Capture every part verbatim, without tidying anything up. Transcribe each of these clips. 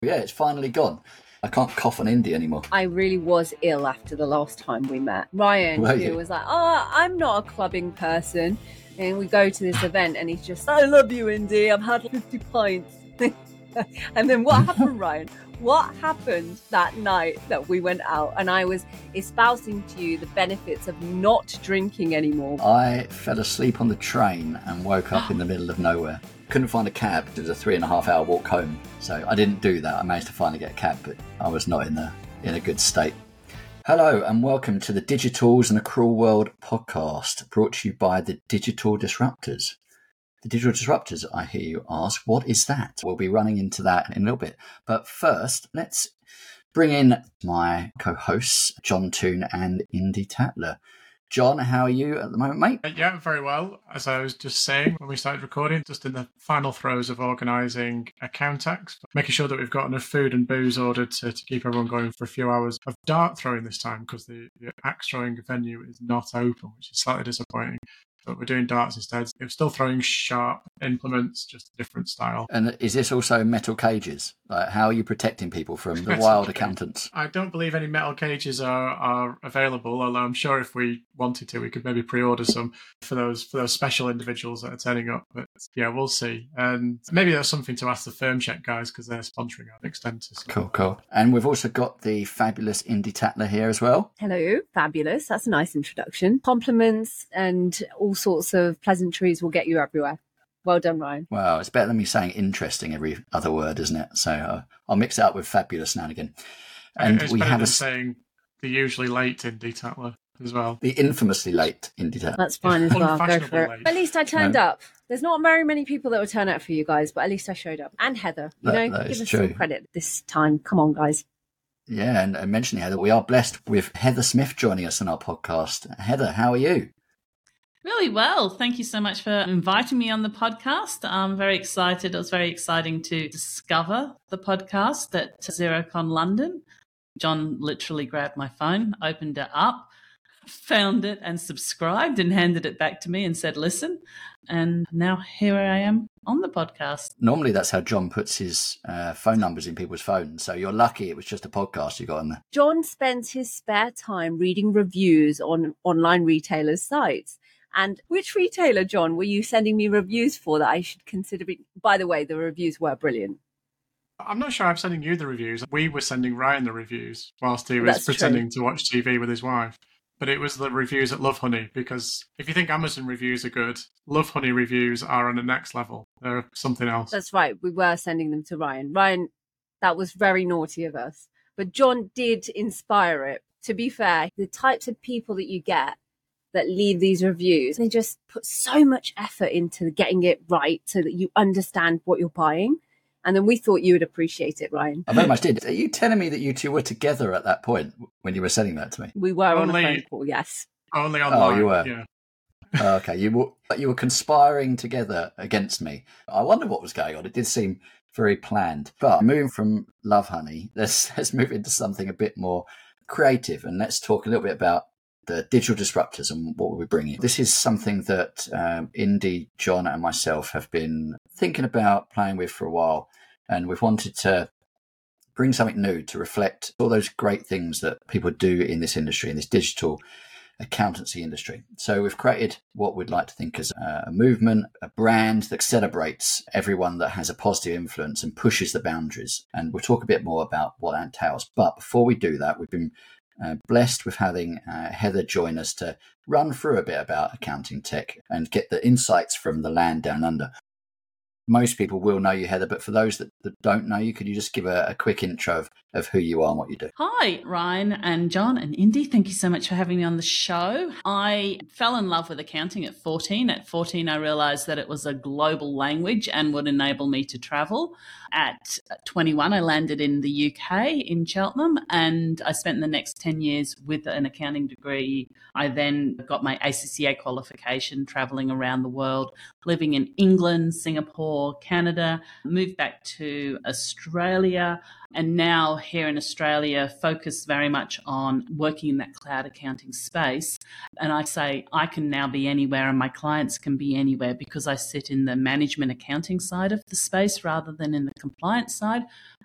Yeah, it's finally gone. I can't cough on Indy anymore. I really was ill after the last time we met. Ryan, Were who you? was like, oh, I'm not a clubbing person. And we go to this event and he's just, I love you, Indy. I've had fifty pints. And then what happened, Ryan? What happened that night that we went out and I was espousing to you the benefits of not drinking anymore? I fell asleep on the train and woke up in the middle of nowhere. Couldn't find a cab. It was a three and a half hour walk home. So I didn't do that. I managed to finally get a cab, but I was not in a, in a good state. Hello and welcome to the Digitals and a Cruel World podcast, brought to you by the Digital Disruptors. The Digital Disruptors, I hear you ask, what is that? We'll be running into that in a little bit. But first, let's bring in my co-hosts, John Toon and Indy Tatler. John, how are you at the moment, mate? Uh, yeah, very well. As I was just saying when we started recording, just in the final throes of organising a Countax, making sure that we've got enough food and booze ordered to, to keep everyone going for a few hours of dart throwing this time, because the, the axe throwing venue is not open, which is slightly disappointing. But we're doing darts instead. We're still throwing sharp implements, just a different style. And is this also metal cages? Like, how are you protecting people from the wild accountants? I don't believe any metal cages are, are available, although I'm sure if we wanted to, we could maybe pre-order some for those for those special individuals that are turning up. But yeah, we'll see. And maybe there's something to ask the Firm Check guys, because they're sponsoring our Extentus. So. Cool, cool. And we've also got the fabulous Indy Tatler here as well. Hello, fabulous. That's a nice introduction. Compliments and all sorts of pleasantries will get you everywhere. Well done, Ryan. Well, it's better than me saying interesting every other word, isn't it? So uh, I'll mix it up with fabulous now and again. And it's we better have than a... saying the usually late Indy Tatler as well. The infamously late Indy Tatler. That's fine as well. Go for it. Late. At least I turned no. up. There's not very many people that will turn up for you guys, but at least I showed up. And Heather, you that, know, that give us true. some credit this time. Come on, guys. Yeah, and, and mentioning Heather, we are blessed with Heather Smith joining us on our podcast. Heather, how are you? Really well. Thank you so much for inviting me on the podcast. I'm very excited. It was very exciting to discover the podcast at Xerocon London. John literally grabbed my phone, opened it up, found it and subscribed and handed it back to me and said, listen. And now here I am on the podcast. Normally that's how John puts his uh, phone numbers in people's phones. So you're lucky it was just a podcast you got on there. John spends his spare time reading reviews on online retailers' sites. And which retailer, John, were you sending me reviews for that I should consider? Be- By the way, the reviews were brilliant. I'm not sure I'm sending you the reviews. We were sending Ryan the reviews whilst he was That's pretending true. to watch T V with his wife. But it was the reviews at Love Honey, because if you think Amazon reviews are good, Love Honey reviews are on the next level. They're something else. That's right. We were sending them to Ryan. Ryan, that was very naughty of us. But John did inspire it. To be fair, the types of people that you get that leave these reviews, they just put so much effort into getting it right so that you understand what you're buying. And then we thought you would appreciate it, Ryan. I very much did. Are you telling me that you two were together at that point when you were sending that to me? We were only, on a phone call, yes. Only online. Oh, you were? Yeah. Oh, okay, you were, you were conspiring together against me. I wonder what was going on. It did seem very planned. But moving from Love Honey, let's, let's move into something a bit more creative. And let's talk a little bit about the Digital Disruptors and what we're bringing. This is something that um, Indy, John and myself have been thinking about, playing with for a while. And we've wanted to bring something new to reflect all those great things that people do in this industry, in this digital accountancy industry. So we've created what we'd like to think as a movement, a brand that celebrates everyone that has a positive influence and pushes the boundaries. And we'll talk a bit more about what that entails. But before we do that, we've been Uh, blessed with having uh, Heather join us to run through a bit about accounting tech and get the insights from the land down under. Most people will know you, Heather, but for those that, that don't know you, could you just give a, a quick intro of, of who you are and what you do? Hi, Ryan and John and Indy. Thank you so much for having me on the show. I fell in love with accounting at fourteen. At fourteen, I realised that it was a global language and would enable me to travel. At twenty-one, I landed in the U K, in Cheltenham, and I spent the next ten years with an accounting degree. I then got my A C C A qualification, travelling around the world, living in England, Singapore, Canada, moved back to Australia, and now here in Australia focus very much on working in that cloud accounting space. And I say I can now be anywhere and my clients can be anywhere because I sit in the management accounting side of the space rather than in the compliance side.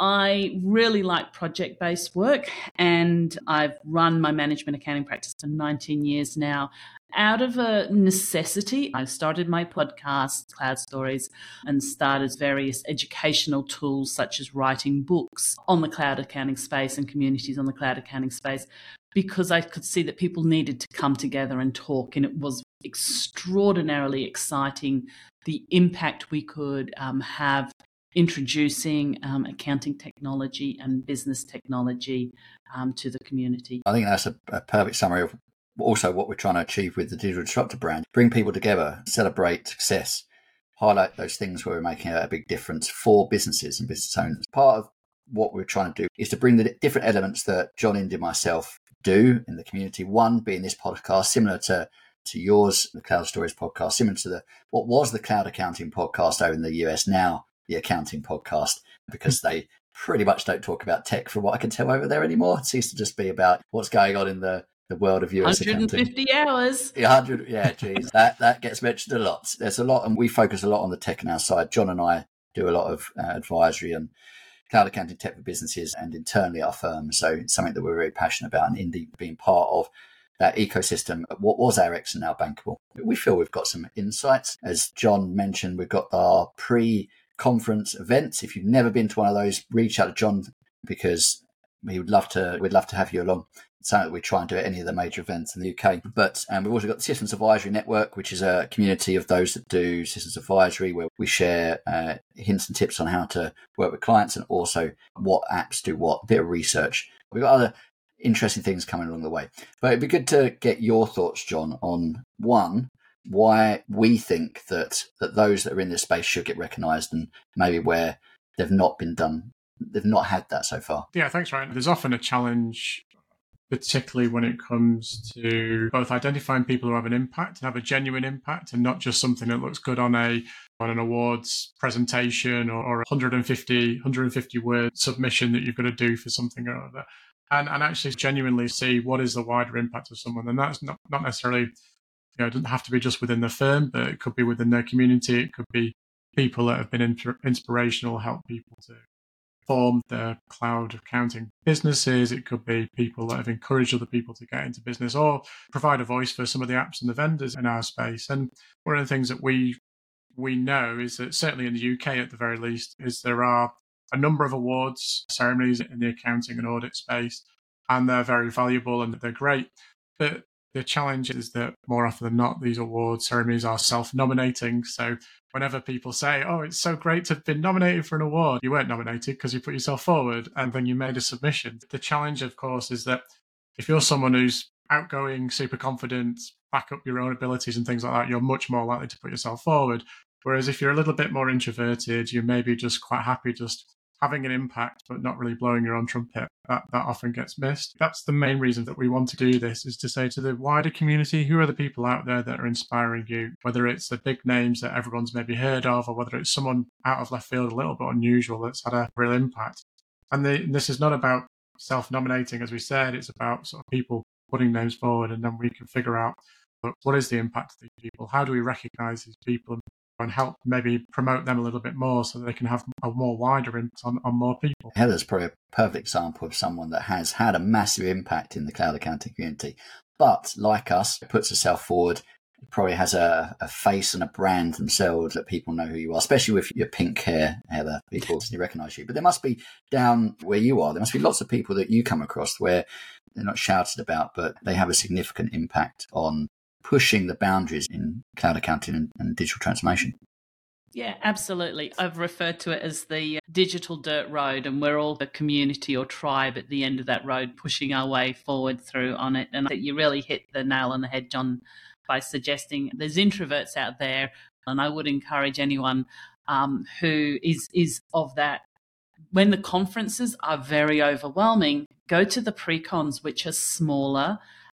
I really like project-based work, and I've run my management accounting practice for nineteen years now. Out of a necessity, I started my podcast, Cloud Stories, and started various educational tools such as writing books on the cloud accounting space and communities on the cloud accounting space, because I could see that people needed to come together and talk, and it was extraordinarily exciting the impact we could um, have introducing um, accounting technology and business technology um, to the community. I think that's a, a perfect summary of also what we're trying to achieve with the Digital Disruptor brand. Bring people together, celebrate success, highlight those things where we're making a big difference for businesses and business owners. Part of what we're trying to do is to bring the different elements that John, Indy, and myself do in the community. One being this podcast, similar to to yours, the Cloud Stories podcast, similar to the what was the Cloud Accounting podcast over in the U S, now the Accounting podcast, because they pretty much don't talk about tech from what I can tell over there anymore. It seems to just be about what's going on in the the world of U S one hundred fifty accounting. hours. one hundred, yeah, geez, that, that gets mentioned a lot. There's a lot, and we focus a lot on the tech on our side. John and I do a lot of uh, advisory and cloud accounting tech for businesses and internally our firm. So it's something that we're very passionate about, and Indy being part of that ecosystem. What was Arex and now Bankable? We feel we've got some insights. As John mentioned, we've got our pre-conference events. If you've never been to one of those, reach out to John, because we would love to, we'd love to have you along. Something that we try and do at any of the major events in the U K. But um, we've also got the Systems Advisory Network, which is a community of those that do systems advisory, where we share uh, hints and tips on how to work with clients, and also what apps do what, a bit of research. We've got other interesting things coming along the way. But it'd be good to get your thoughts, John, on one, why we think that, that those that are in this space should get recognised, and maybe where they've not been done, they've not had that so far. Yeah, thanks, Ryan. There's often a challenge, particularly when it comes to both identifying people who have an impact and have a genuine impact, and not just something that looks good on a on an awards presentation or, or a one hundred fifty, one hundred fifty word submission that you've got to do for something or other. And, and actually genuinely see what is the wider impact of someone. And that's not, not necessarily, you know, it doesn't have to be just within the firm, but it could be within their community. It could be people that have been inter- inspirational, help people to form their cloud accounting businesses. It could be people that have encouraged other people to get into business, or provide a voice for some of the apps and the vendors in our space. And one of the things that we we know is that, certainly in the U K at the very least, is there are a number of awards ceremonies in the accounting and audit space, and they're very valuable and they're great. But the challenge is that more often than not, these award ceremonies are self-nominating. So whenever people say, oh, it's so great to have been nominated for an award, you weren't nominated because you put yourself forward and then you made a submission. The challenge, of course, is that if you're someone who's outgoing, super confident, back up your own abilities and things like that, you're much more likely to put yourself forward. Whereas if you're a little bit more introverted, you may be just quite happy just having an impact, but not really blowing your own trumpet. That, that often gets missed. That's the main reason that we want to do this, is to say to the wider community, who are the people out there that are inspiring you, whether it's the big names that everyone's maybe heard of, or whether it's someone out of left field, a little bit unusual, that's had a real impact. And the, this is not about self-nominating, as we said. It's about sort of people putting names forward, and then we can figure out what is the impact of these people? How do we recognize these people and help maybe promote them a little bit more so that they can have a more wider impact on, on more people? Heather's probably a perfect example of someone that has had a massive impact in the cloud accounting community, but like us, puts herself forward, probably has a, a face and a brand themselves that people know who you are, especially with your pink hair, Heather. People recognise you. But there must be, down where you are, there must be lots of people that you come across where they're not shouted about, but they have a significant impact on pushing the boundaries in cloud accounting and, and digital transformation. Yeah, absolutely. I've referred to it as the digital dirt road, and we're all the community or tribe at the end of that road, pushing our way forward through on it. And I think you really hit the nail on the head, John, by suggesting there's introverts out there, and I would encourage anyone um, who is is of that. When the conferences are very overwhelming, go to the pre-cons, which are smaller,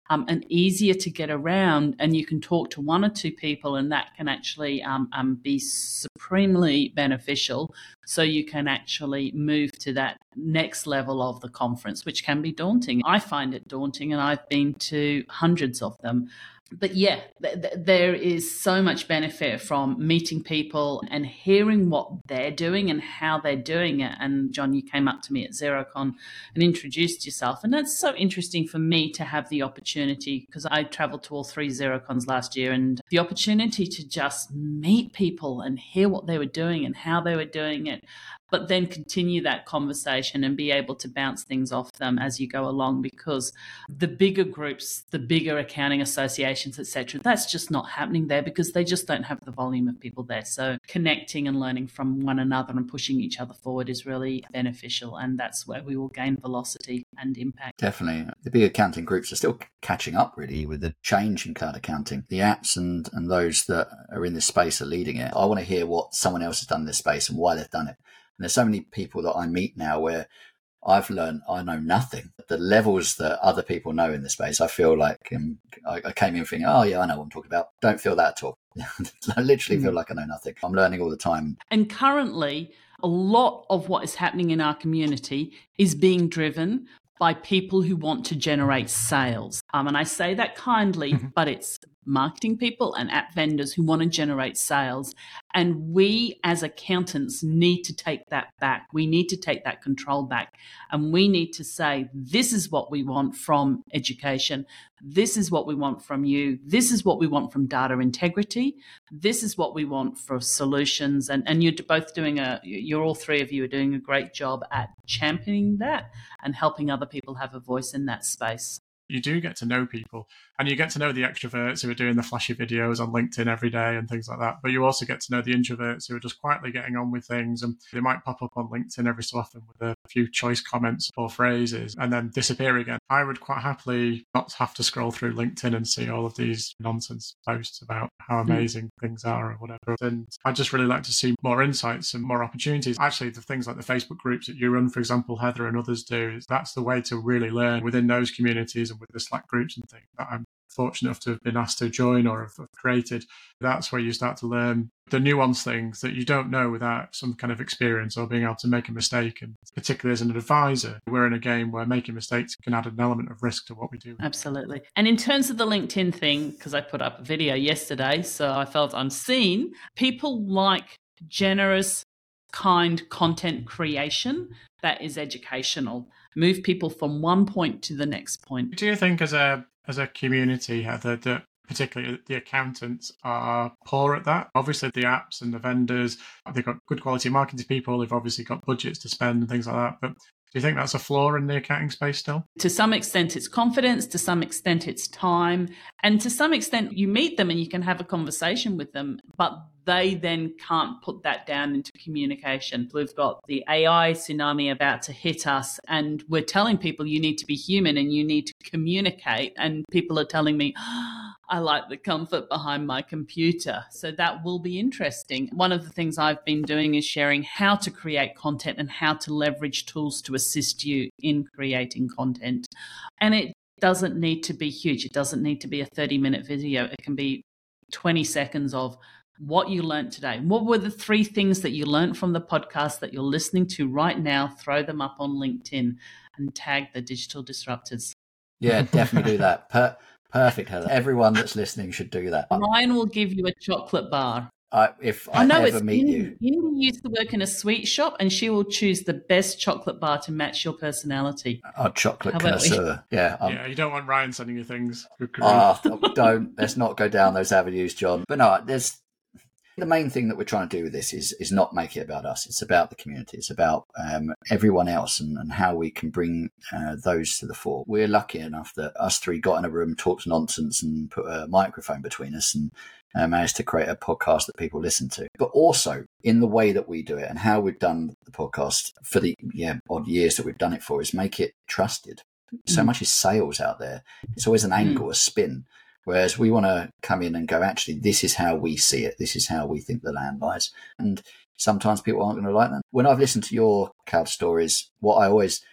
um, and easier to get around, and you can talk to one or two people, and that can actually um, um, be supremely beneficial. So you can actually move to that next level of the conference, which can be daunting. I find it daunting, and I've been to hundreds of them. But yeah, th- th- there is so much benefit from meeting people and hearing what they're doing and how they're doing it. And John, you came up to me at Xerocon and introduced yourself. And that's so interesting for me to have the opportunity, because I traveled to all three Xerocons last year, and the opportunity to just meet people and hear what they were doing and how they were doing it, but then continue that conversation and be able to bounce things off them as you go along, because the bigger groups, the bigger accounting associations, et cetera, that's just not happening there because they just don't have the volume of people there. So connecting and learning from one another and pushing each other forward is really beneficial, and that's where we will gain velocity and impact. Definitely. The big accounting groups are still catching up really with the change in cloud accounting. The apps and, and those that are in this space are leading it. I want to hear what someone else has done in this space and why they've done it. And there's so many people that I meet now where I've learned I know nothing. The levels that other people know in the space, I feel like um, I, I came in thinking, oh yeah, I know what I'm talking about. Don't feel that at all. I literally mm. feel like I know nothing. I'm learning all the time. And currently, a lot of what is happening in our community is being driven by people who want to generate sales. Um, and I say that kindly, mm-hmm. but it's marketing people and app vendors who want to generate sales. And we as accountants need to take that back. We need to take that control back. And we need to say, this is what we want from education. This is what we want from you. This is what we want from data integrity. This is what we want for solutions. And, and you're both doing a, you're all three of you are doing a great job at championing that and helping other people have a voice in that space. You do get to know people, and you get to know the extroverts who are doing the flashy videos on LinkedIn every day and things like that. But you also get to know the introverts who are just quietly getting on with things, and they might pop up on LinkedIn every so often with a few choice comments or phrases and then disappear again. I would quite happily not have to scroll through LinkedIn and see all of these nonsense posts about how amazing mm. things are or whatever. And I'd just really like to see more insights and more opportunities. Actually, the things like the Facebook groups that you run, for example, Heather and others do, that's the way to really learn within those communities and with the Slack groups and things that I'm fortunate enough to have been asked to join or have created. That's where you start to learn the nuanced things that you don't know without some kind of experience or being able to make a mistake. And particularly as an advisor, we're in a game where making mistakes can add an element of risk to what we do. Absolutely. And in terms of the LinkedIn thing, because I put up a video yesterday, so I felt unseen, people like generous, kind content creation that is educational. Move people from one point to the next point. Do you think as a as a community, Heather, that particularly the accountants are poor at that? Obviously the apps and the vendors, they've got good quality marketing people, they've obviously got budgets to spend and things like that, but do you think that's a flaw in the accounting space still? To some extent, it's confidence. To some extent, it's time. And to some extent, you meet them and you can have a conversation with them, but they then can't put that down into communication. We've got the A I tsunami about to hit us, and we're telling people you need to be human and you need to communicate. And people are telling me, oh, I like the comfort behind my computer. So that will be interesting. One of the things I've been doing is sharing how to create content and how to leverage tools to assist you in creating content. And it doesn't need to be huge. It doesn't need to be a thirty minute video. It can be twenty seconds of what you learned today. What were the three things that you learned from the podcast that you're listening to right now? Throw them up on LinkedIn and tag the digital disruptors. Yeah, definitely do that. Per- perfect, Heather. Everyone that's listening should do that. Ryan will give you a chocolate bar. I, if I, I know ever it's meet Indy. you. Indy used to work in a sweet shop and she will choose the best chocolate bar to match your personality. A chocolate connoisseur. Yeah. Um, yeah, you don't want Ryan sending you things. Oh, don't. Let's not go down those avenues, John. But no, there's the main thing that we're trying to do with this is is not make it about us. It's about the community. It's about um, everyone else and, and how we can bring uh, those to the fore. We're lucky enough that us three got in a room, talked nonsense and put a microphone between us and uh, managed to create a podcast that people listen to. But also in the way that we do it and how we've done the podcast for the yeah odd years that we've done it for is make it trusted. So mm. much is sales out there. It's always an angle, mm. a spin. Whereas we want to come in and go, actually, this is how we see it. This is how we think the land lies. And sometimes people aren't going to like that. When I've listened to your cloud stories, what I always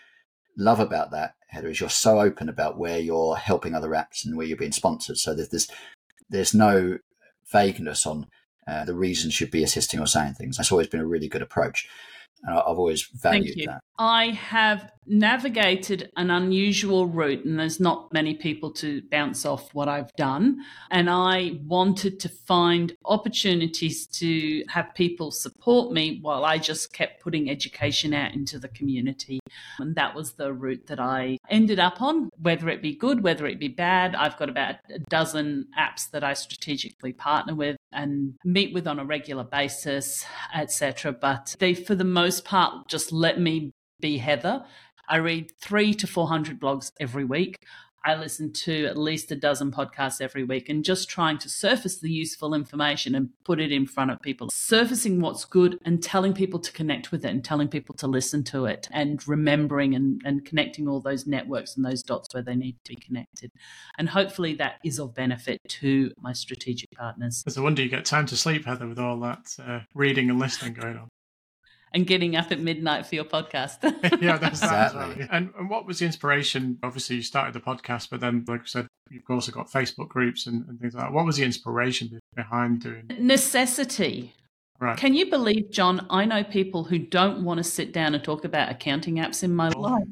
love about that, Heather, is you're so open about where you're helping other apps and where you're being sponsored. So there's this, there's no vagueness on uh, the reasons you'd be assisting or saying things. That's always been a really good approach. And I've always valued Thank you. that. I have navigated an unusual route, and there's not many people to bounce off what I've done. And I wanted to find opportunities to have people support me while I just kept putting education out into the community. And that was the route that I ended up on, whether it be good, whether it be bad. I've got about a dozen apps that I strategically partner with and meet with on a regular basis, et cetera. But they, for the most part, just let me be Heather. I read three to four hundred blogs every week. I listen to at least a dozen podcasts every week, and just trying to surface the useful information and put it in front of people, surfacing what's good and telling people to connect with it and telling people to listen to it, and remembering and, and connecting all those networks and those dots where they need to be connected. And hopefully that is of benefit to my strategic partners. It's a wonder you get time to sleep, Heather, with all that uh, reading and listening going on. And getting up at midnight for your podcast. Yeah, that's that as well. Exactly. And, and what was the inspiration? Obviously, you started the podcast, but then, like I said, you've also got Facebook groups and, and things like that. What was the inspiration behind doing it? Necessity. Right. Can you believe, John, I know people who don't want to sit down and talk about accounting apps in my life.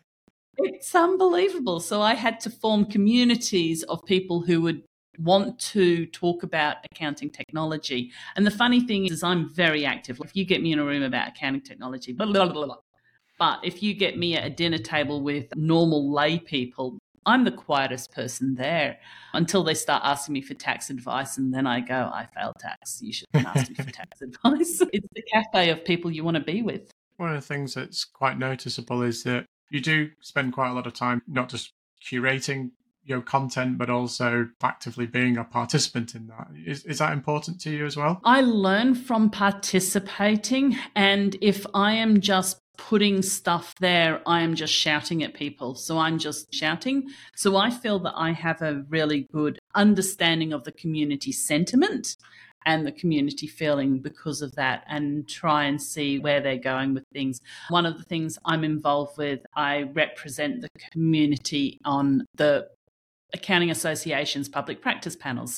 It's unbelievable. So I had to form communities of people who would want to talk about accounting technology. And the funny thing is, I'm very active. If you get me in a room about accounting technology, blah, blah, blah, blah. But if you get me at a dinner table with normal lay people, I'm the quietest person there until they start asking me for tax advice. And then I go, I failed tax. You shouldn't ask me for tax advice. It's the cafe of people you want to be with. One of the things that's quite noticeable is that you do spend quite a lot of time not just curating your content, but also actively being a participant in that. Is, is that important to you as well? I learn from participating, and if I am just putting stuff there, I am just shouting at people. So I'm just shouting. So I feel that I have a really good understanding of the community sentiment and the community feeling because of that, and try and see where they're going with things. One of the things I'm involved with, I represent the community on the Accounting Association's public practice panels.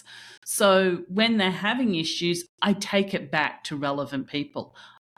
So when they're having issues, I take it back to relevant people.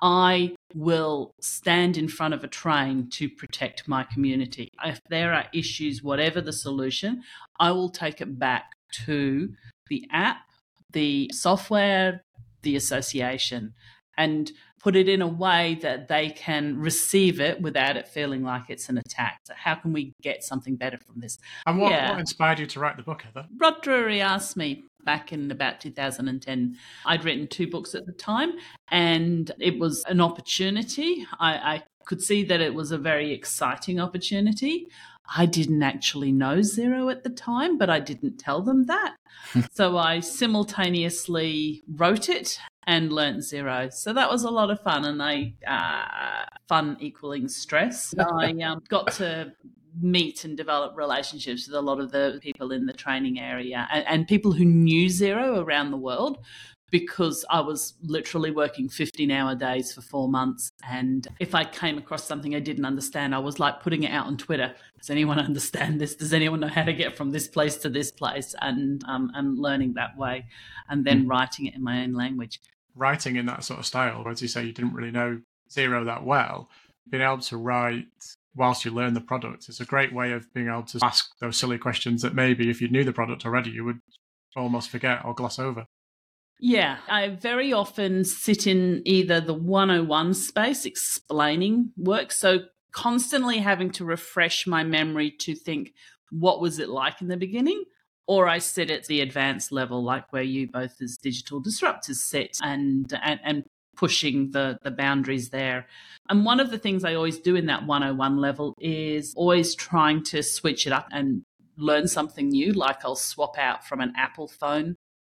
I will stand in front of a train to protect my community. If there are issues, whatever the solution, I will take it back to the app, the software, the association, and put it in a way that they can receive it without it feeling like it's an attack. So how can we get something better from this? And what, Yeah. what inspired you to write the book, Heather? Rod Drury asked me back in about two thousand ten. I'd written two books at the time, and it was an opportunity. I, I could see that it was a very exciting opportunity. I didn't actually know Xero at the time, but I didn't tell them that. So I simultaneously wrote it and learnt Xero. So that was a lot of fun, and I uh, fun equaling stress. I um, got to meet and develop relationships with a lot of the people in the training area, and, and people who knew Xero around the world, because I was literally working fifteen-hour days for four months. And if I came across something I didn't understand, I was like putting it out on Twitter. Does anyone understand this? Does anyone know how to get from this place to this place? And um, and learning that way, and then mm. writing it in my own language. Writing in that sort of style, as you say, you didn't really know Xero that well. Being able to write whilst you learn the product is a great way of being able to ask those silly questions that maybe if you knew the product already, you would almost forget or gloss over. Yeah, I very often sit in either the one oh one space explaining work, so constantly having to refresh my memory to think, what was it like in the beginning? Or I sit at the advanced level, like where you both as digital disruptors sit, and and, and pushing the, the boundaries there. And one of the things I always do in that one oh one level is always trying to switch it up and learn something new, like I'll swap out from an Apple phone,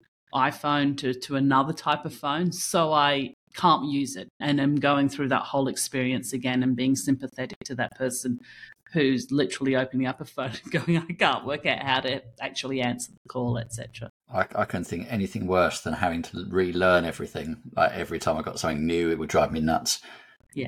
iPhone to, to another type of phone, so I can't use it. And I'm going through that whole experience again and being sympathetic to that person who's literally opening up a phone and going, I can't work out how to actually answer the call, et cetera. I, I couldn't think anything worse than having to relearn everything. Like every time I got something new, it would drive me nuts. Yeah.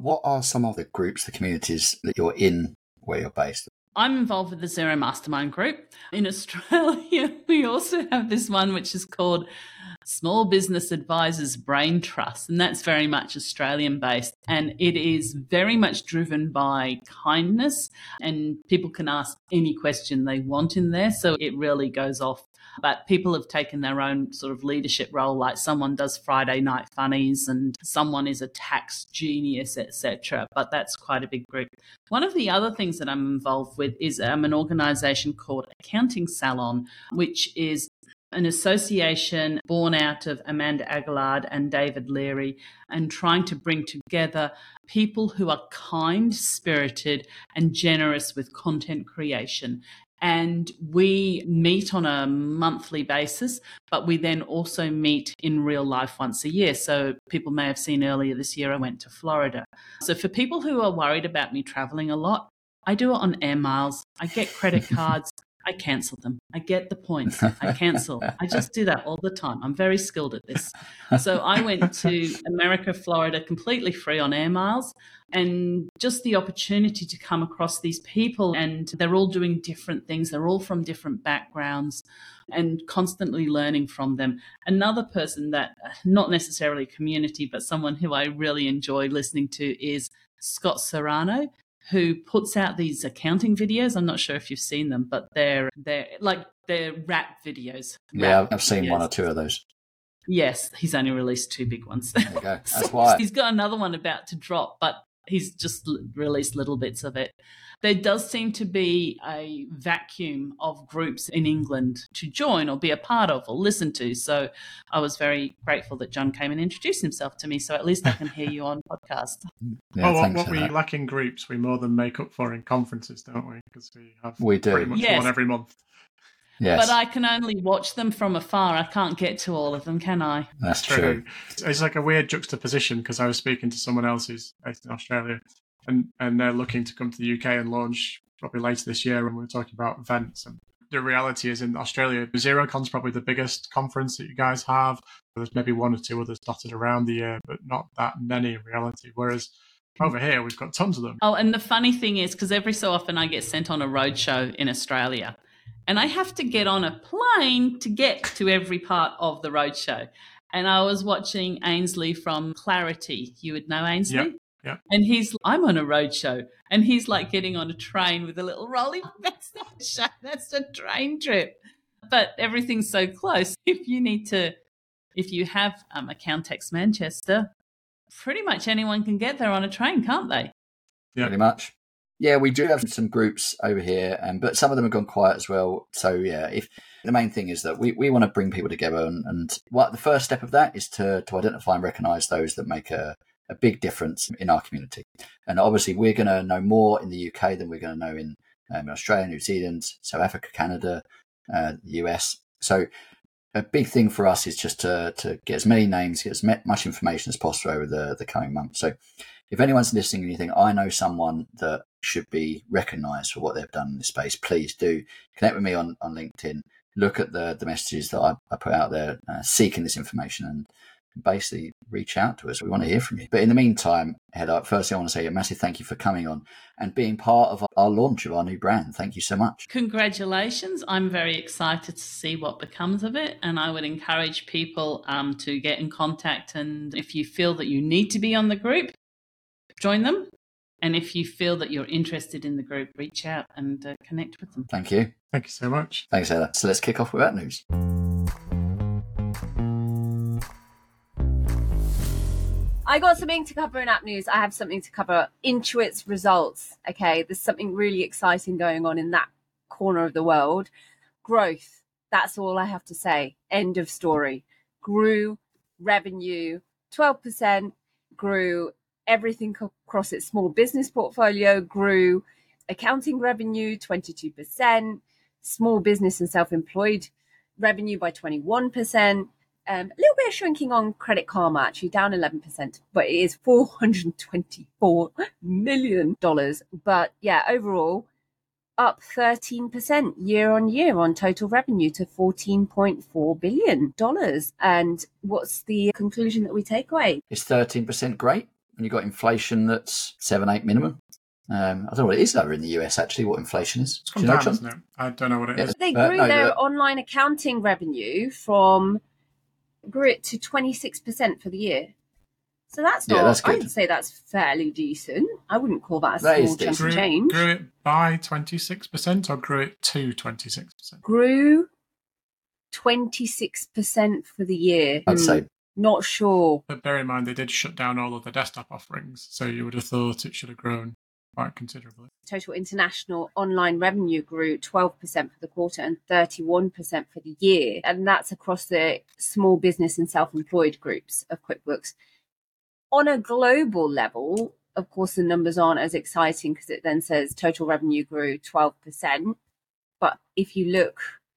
What are some of the groups, the communities that you're in where you're based? I'm involved with the Zero Mastermind group. In Australia, we also have this one which is called Small Business Advisors Brain Trust, and that's very much Australian based, and it is very much driven by kindness, and people can ask any question they want in there, so it really goes off. But people have taken their own sort of leadership role, like someone does Friday night funnies and someone is a tax genius, et cetera. But that's quite a big group. One of the other things that I'm involved with is um, an organisation called Accounting Salon, which is an association born out of Amanda Aguilard and David Leary, and trying to bring together people who are kind-spirited and generous with content creation. And we meet on a monthly basis, but we then also meet in real life once a year. So people may have seen earlier this year I went to Florida. So for people who are worried about me traveling a lot, I do it on air miles. I get credit cards. I cancel them. I get the point. I cancel. I just do that all the time. I'm very skilled at this. So I went to America, Florida, completely free on air miles, and just the opportunity to come across these people, and they're all doing different things. They're all from different backgrounds and constantly learning from them. Another person that, not necessarily community, but someone who I really enjoy listening to is Scott Serrano, who puts out these accounting videos. I'm not sure if you've seen them, but they're they're like they're rap videos. Yeah, Rap I've seen videos. one or two of those. Yes, he's only released two big ones. There you go. That's So why. he's got another one about to drop, but he's just l- released little bits of it. There does seem to be a vacuum of groups in England to join or be a part of or listen to. So I was very grateful that John came and introduced himself to me. So at least I can hear you on podcast. Yeah, well, what, thanks what for we that. lack in groups, we more than make up for in conferences, don't we? Because we have We do. pretty much Yes. one every month. Yes, But I can only watch them from afar. I can't get to all of them, can I? that's true. It's like a weird juxtaposition because I was speaking to someone else who's based in Australia, and, and they're looking to come to the U K and launch probably later this year, and we were talking about events. And the reality is in Australia, ZeroCon's probably the biggest conference that you guys have. There's maybe one or two others dotted around the year, but not that many in reality. Whereas over here, we've got tons of them. Oh, and the funny thing is, because every so often I get sent on a roadshow in Australia, and I have to get on a plane to get to every part of the roadshow. And I was watching Ainsley from Clarity. You would know Ainsley? Yep, yep. And he's, I'm on a roadshow, and he's like getting on a train with a little rolling. That's not a show, that's a train trip. But everything's so close. If you need to, if you have um, a Countex Manchester, pretty much anyone can get there on a train, can't they? Yeah. Pretty much. Yeah, we do have some groups over here, um, but some of them have gone quiet as well. So yeah, if the main thing is that we, we want to bring people together, and, and what the first step of that is to to identify and recognise those that make a, a big difference in our community. And obviously, we're going to know more in the U K than we're going to know in um, Australia, New Zealand, South Africa, Canada, uh, the U S. So a big thing for us is just to to get as many names, get as much information as possible over the, the coming months. So if anyone's listening and you think, I know someone that should be recognised for what they've done in this space, please do connect with me on, on LinkedIn. Look at the, the messages that I, I put out there uh, seeking this information, and basically reach out to us. We want to hear from you. But in the meantime, Heather, firstly, I want to say a massive thank you for coming on and being part of our launch of our new brand. Thank you so much. Congratulations. I'm very excited to see what becomes of it. And I would encourage people um, to get in contact. And if you feel that you need to be on the group, join them. And if you feel that you're interested in the group, reach out and uh, connect with them. Thank you. Thank you so much. Thanks, Heather. So let's kick off with that news. I got something to cover in app news. I have something to cover. Intuit's results. Okay, there's something really exciting going on in that corner of the world. Growth. That's all I have to say. End of story. Grew revenue twelve percent, grew everything across its small business portfolio, grew accounting revenue twenty-two percent, small business and self-employed revenue by twenty-one percent. Um, a little bit of shrinking on Credit Karma, actually down eleven percent, but it is four hundred twenty-four million dollars. But yeah, overall, up thirteen percent year on year on total revenue to fourteen point four billion dollars. And what's the conclusion that we take away? Is thirteen percent great? and you've got inflation that's seven, eight minimum. Um, I don't know what it is over in the U S, actually, what inflation is. It's come Do you know, down, John? isn't it? I don't know what it Yeah. is. They Uh, grew no, their the- online accounting revenue from grew it to twenty-six percent for the year. So that's Yeah, not, that's good. I'd say that's fairly decent. I wouldn't call that a That is small chunk decent. of Grew, change. grew it by twenty-six percent or grew it to twenty-six percent? Grew twenty-six percent for the year. I'd Hmm, say Not sure. But bear in mind, they did shut down all of the desktop offerings, so you would have thought it should have grown quite considerably. Total international online revenue grew twelve percent for the quarter and thirty-one percent for the year. And that's across the small business and self-employed groups of QuickBooks. On a global level, of course, the numbers aren't as exciting because it then says total revenue grew twelve percent. But if you look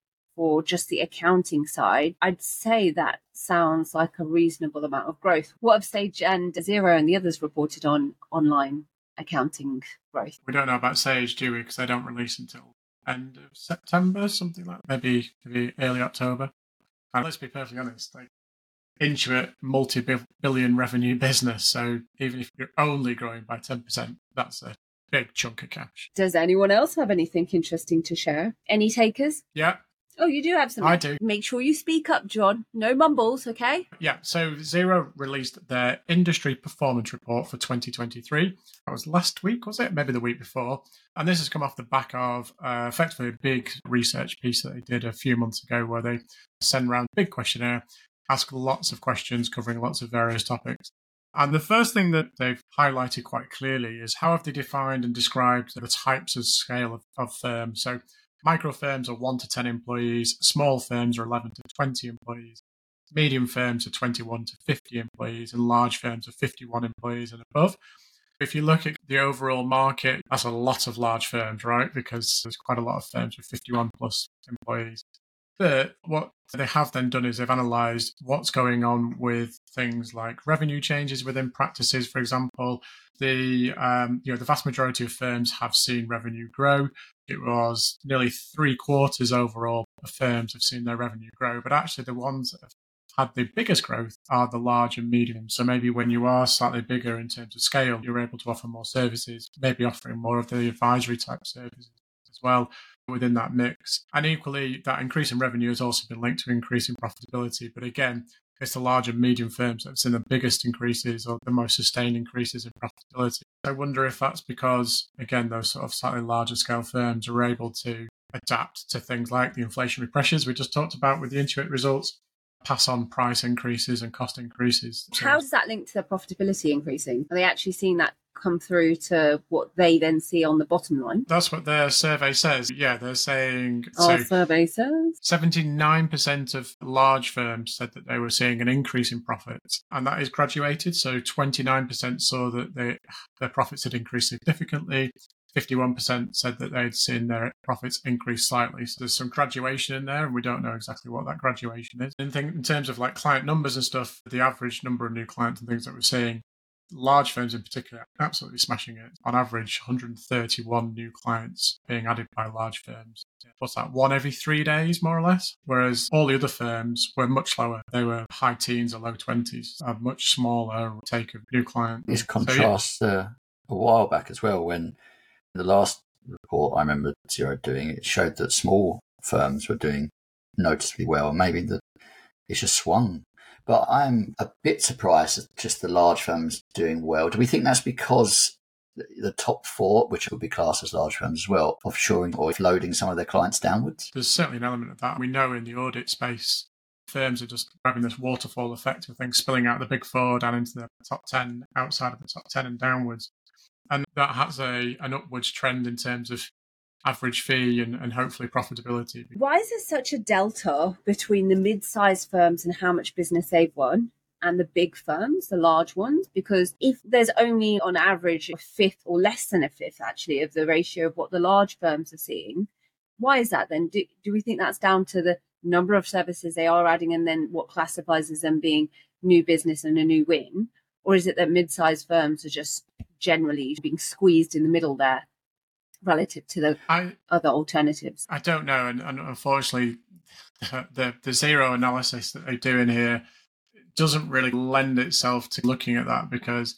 for just the accounting side, I'd say that sounds like a reasonable amount of growth. What have Sage and Xero and the others reported on online accounting growth? We don't know about Sage, do we? Because they don't release until end of September, something like that. Maybe, maybe early October. And let's be perfectly honest, like Intuit, multi-billion revenue business. So even if you're only growing by ten percent, that's a big chunk of cash. Does anyone else have anything interesting to share? Any takers? Yeah, Oh, you do have some. I do. Make sure you speak up, John. No mumbles, okay? Yeah, so Xero released their industry performance report for twenty twenty-three. That was last week, was it? Maybe the week before. And this has come off the back of uh, effectively a big research piece that they did a few months ago where they send around a big questionnaire, ask lots of questions covering lots of various topics. And the first thing that they've highlighted quite clearly is how have they defined and described the types of scale of, of firms. So micro firms are one to ten employees, small firms are eleven to twenty employees, medium firms are twenty-one to fifty employees, and large firms are fifty-one employees and above. If you look at the overall market, that's a lot of large firms, right? Because there's quite a lot of firms with fifty-one plus employees. But what they have then done is they've analysed what's going on with things like revenue changes within practices. For example, the um, you know the vast majority of firms have seen revenue grow. It was nearly three quarters overall of firms have seen their revenue grow, but actually the ones that have had the biggest growth are the large and medium. So maybe when you are slightly bigger in terms of scale, you're able to offer more services, maybe offering more of the advisory type services as well within that mix. And equally, that increase in revenue has also been linked to increase in profitability. But again, it's the large and medium firms that have seen the biggest increases or the most sustained increases in profitability. I wonder if that's because, again, those sort of slightly larger scale firms are able to adapt to things like the inflationary pressures we just talked about with the Intuit results, pass on price increases and cost increases. So How does that link to their profitability increasing? Are they actually seeing that come through to what they then see on the bottom line? that's what their survey says. Yeah, they're saying Our so survey says. seventy-nine percent of large firms said that they were seeing an increase in profits, and that is graduated. So twenty-nine percent saw that they, their profits had increased significantly. fifty-one percent said that they'd seen their profits increase slightly. So there's some graduation in there, and we don't know exactly what that graduation is. In, th- in terms of like client numbers and stuff, the average number of new clients and things that we're seeing, large firms in particular, absolutely smashing it. On average, one hundred thirty-one new clients being added by large firms. What's that, one every three days, more or less? Whereas all the other firms were much lower. They were high teens or low twenties, a much smaller take of new clients. this So, contrasts uh, a while back as well when the last report I remember Xero doing, it showed that small firms were doing noticeably well. Maybe that it's just swung. But I'm a bit surprised at just the large firms doing well. Do we think that's because the top four, which would be classed as large firms as well, offshoring or offloading some of their clients downwards? there's certainly an element of that. We know in the audit space, firms are just having this waterfall effect of things spilling out the big four down into the top ten, outside of the top ten and downwards. And that has a an upwards trend in terms of average fee and, and hopefully profitability. Why is there such a delta between the mid-sized firms and how much business they've won and the big firms, the large ones? Because if there's only on average a fifth or less than a fifth actually of the ratio of what the large firms are seeing, why is that then? Do, do we think that's down to the number of services they are adding and then what classifies as them being new business and a new win? Or is it that mid-sized firms are just generally being squeezed in the middle there relative to the I, other alternatives? I don't know. And, and unfortunately, the, the, the Xero analysis that they do in here doesn't really lend itself to looking at that because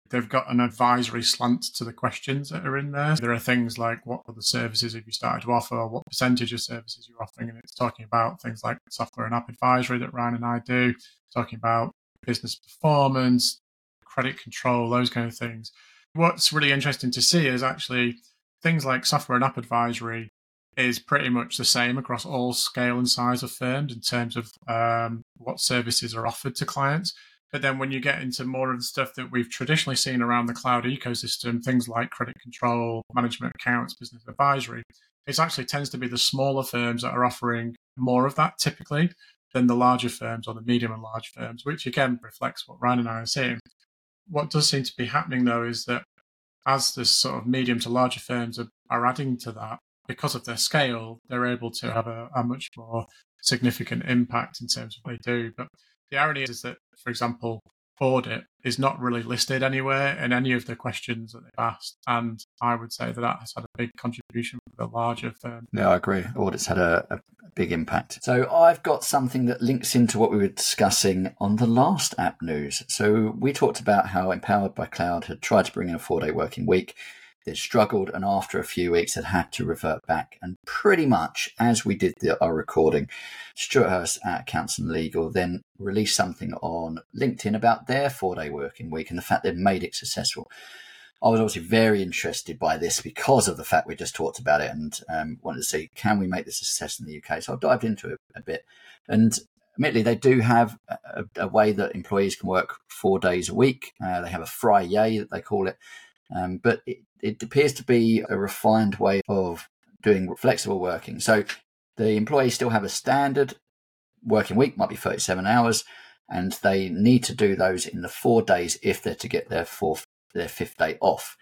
They've got an advisory slant to the questions that are in there. There are things like, what other services have you started to offer? What percentage of services you're offering? And it's talking about things like software and app advisory that Ryan and I do, talking about business performance, credit control, those kind of things. What's really interesting to see is actually things like software and app advisory is pretty much the same across all scale and size of firms in terms of um, what services are offered to clients. But then when you get into more of the stuff that we've traditionally seen around the cloud ecosystem, things like credit control, management accounts, business advisory, it actually tends to be the smaller firms that are offering more of that typically than the larger firms or the medium and large firms, which again reflects what Ryan and I are saying. What does seem to be happening though is that as this sort of medium to larger firms are, are adding to that, because of their scale, they're able to have a, a much more significant impact in terms of what they do. But the irony is that, for example, audit is not really listed anywhere in any of the questions that they've asked. And I would say that that has had a big contribution for the larger firm. Yeah, I agree. Audit's had a, a big impact. So I've got something that links into what we were discussing on the last app news. So we talked about how Empowered by Cloud had tried to bring in a four-day working week. They struggled, and after a few weeks had had to revert back. And pretty much as we did the, our recording, Stuart Hurst at Accounts and Legal then released something on LinkedIn about their four-day working week and the fact they've made it successful. I was obviously very interested by this because of the fact we just talked about it, and um, wanted to see, can we make this a success in the U K? So I dived into it a bit. And admittedly, they do have a, a way that employees can work four days a week. Uh, they have a Friday that they call it. Um, but it, it appears to be a refined way of doing flexible working. So the employees still have a standard working week, might be thirty-seven hours, and they need to do those in the four days if they're to get their fourth, their fifth day off.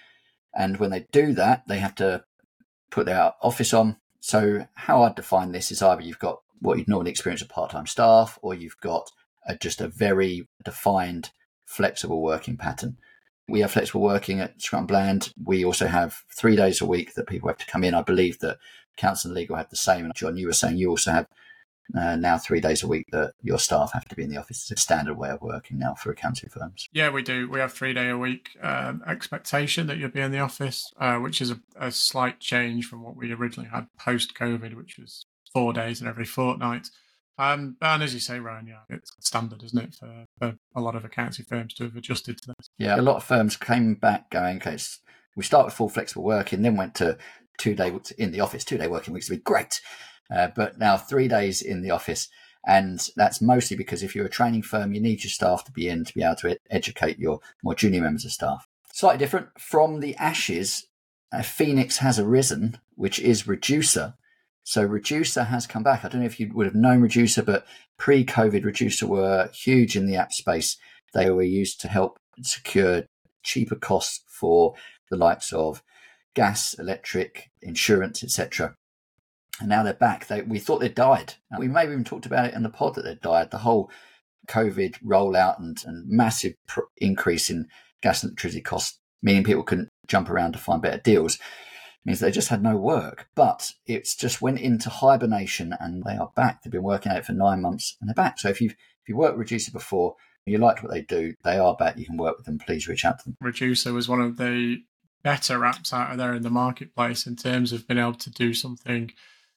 And when they do that, they have to put their office on. So how I define this is either you've got what you'd normally experience as part-time staff, or you've got a, just a very defined flexible working pattern. We have flexible working at Scrum Bland. We also have three days a week that people have to come in. I believe that Accounts and Legal have the same. And John, you were saying you also have uh, now three days a week that your staff have to be in the office. It's a standard way of working now for accounting firms. Yeah, we do. We have three day a week um, expectation that you'll be in the office, uh, which is a, a slight change from what we originally had post-COVID, which was four days and every fortnight. Um, and as you say, Ryan, yeah, it's standard, isn't it, for, for a lot of accounting firms to have adjusted to this? Yeah, a lot of firms came back going, okay, we start with full flexible working, then went to two day in the office, two day working weeks would be great. Uh, but now three days in the office. And that's mostly because if you're a training firm, you need your staff to be in to be able to educate your more junior members of staff. Slightly different from the ashes, a phoenix has arisen, which is Reducer. So Reducer has come back. I don't know if you would have known Reducer, but pre-COVID, Reducer were huge in the app space. They were used to help secure cheaper costs for the likes of gas, electric, insurance, et cetera. And now they're back. They, we thought they'd died. We may have even talked about it in the pod that they'd died. The whole COVID rollout and, and massive pr- increase in gas and electricity costs, meaning people couldn't jump around to find better deals, means they just had no work. But it's just went into hibernation and they are back. They've been working at it for nine months and they're back. So if you've if you worked with Reducer before, you liked what they do, they are back. You can work with them. Please reach out to them. Reducer was one of the better apps out there in the marketplace in terms of being able to do something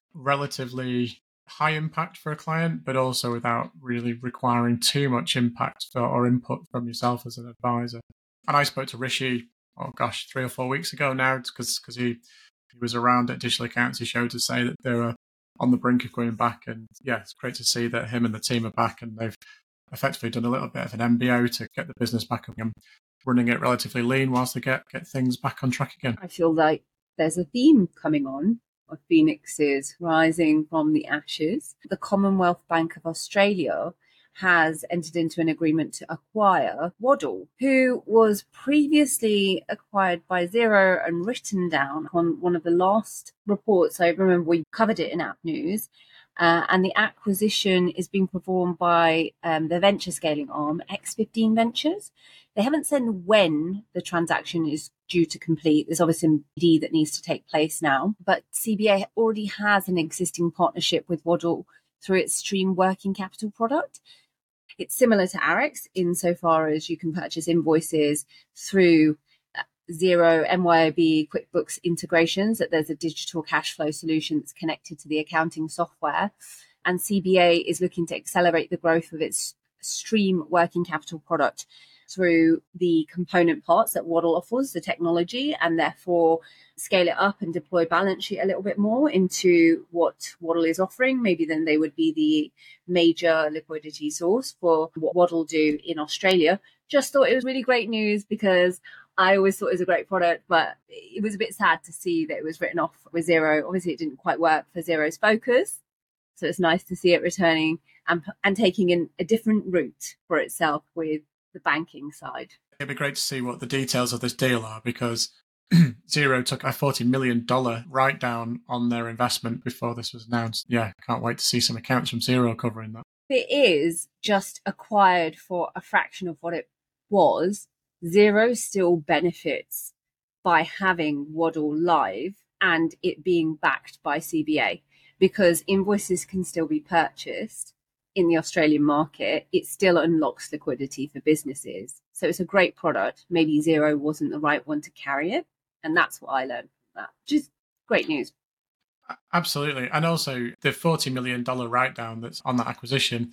relatively high impact for a client, but also without really requiring too much impact for, or input from yourself as an advisor. And I spoke to Rishi, oh gosh, three or four weeks ago now, because because he, he was around at Digital Accountancy Show to say that they were on the brink of going back. And yeah, it's great to see that him and the team are back and they've effectively done a little bit of an M B O to get the business back up and running it relatively lean whilst they get, get things back on track again. I feel like there's a theme coming on of phoenixes rising from the ashes. The Commonwealth Bank of Australia has entered into an agreement to acquire Waddle, who was previously acquired by Xero and written down on one of the last reports. I remember we covered it in App News. Uh, and the acquisition is being performed by um, the venture scaling arm, X fifteen Ventures. They haven't said when the transaction is due to complete. There's obviously a D that needs to take place now, but C B A already has an existing partnership with Waddle through its Stream Working Capital product. It's similar to Arix insofar as you can purchase invoices through Xero, M Y O B, QuickBooks integrations, that there's a digital cash flow solution that's connected to the accounting software. And C B A is looking to accelerate the growth of its Stream working capital product through the component parts that Waddle offers, the technology, and therefore scale it up and deploy balance sheet a little bit more into what Waddle is offering. Maybe then they would be the major liquidity source for what Waddle do in Australia. Just thought it was really great news because I always thought it was a great product, but it was a bit sad to see that it was written off with Xero. Obviously, it didn't quite work for Xero's focus. So it's nice to see it returning and, and taking in a different route for itself with the banking side. It'd be great to see what the details of this deal are, because Xero took a forty million dollars write-down on their investment before this was announced. Yeah, can't wait to see some accounts from Xero covering that. It is just acquired for a fraction of what it was. Xero still benefits by having Waddle live and it being backed by C B A, because invoices can still be purchased in the Australian market. It still unlocks liquidity for businesses. So it's a great product. Maybe Xero wasn't the right one to carry it. And that's what I learned from that. Just great news. Absolutely. And also the forty million dollars write-down that's on that acquisition,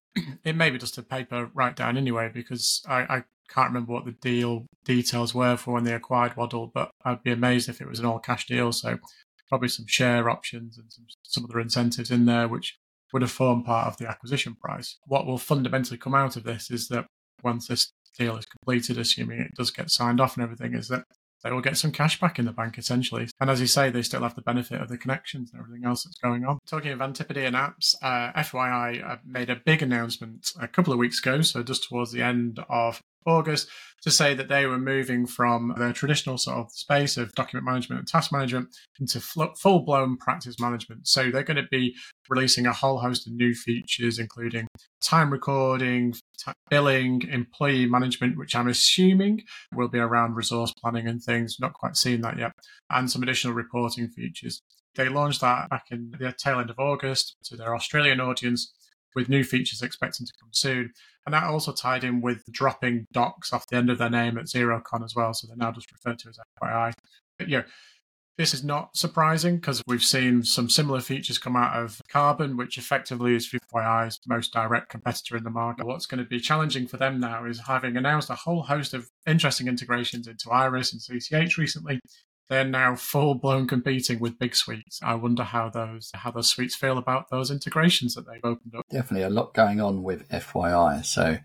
it may be just a paper write-down anyway, because I, I can't remember what the deal details were for when they acquired Waddle, but I'd be amazed if it was an all-cash deal. So probably some share options and some, some other incentives in there, which would have formed part of the acquisition price. What will fundamentally come out of this is that once this deal is completed, assuming it does get signed off and everything, is that they will get some cash back in the bank, essentially. And as you say, they still have the benefit of the connections and everything else that's going on. Talking of Antipodes and apps, uh, F Y I uh, made a big announcement a couple of weeks ago, so just towards the end of August, to say that they were moving from their traditional sort of space of document management and task management into full-blown practice management. So they're going to be releasing a whole host of new features, including time recording, t- billing, employee management, which I'm assuming will be around resource planning and things. Not quite seen that yet, and some additional reporting features. They launched that back in the tail end of August to their Australian audience, with new features expecting to come soon. And that also tied in with dropping docs off the end of their name at XeroCon as well. So they're now just referred to as F Y I. But, yeah, this is not surprising because we've seen some similar features come out of Carbon, which effectively is F Y I's most direct competitor in the market. What's going to be challenging for them now is, having announced a whole host of interesting integrations into Iris and C C H recently, they're now full-blown competing with big suites. I wonder how those how those suites feel about those integrations that they've opened up. Definitely a lot going on with F Y I. So,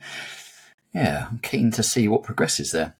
yeah, I'm keen to see what progresses there.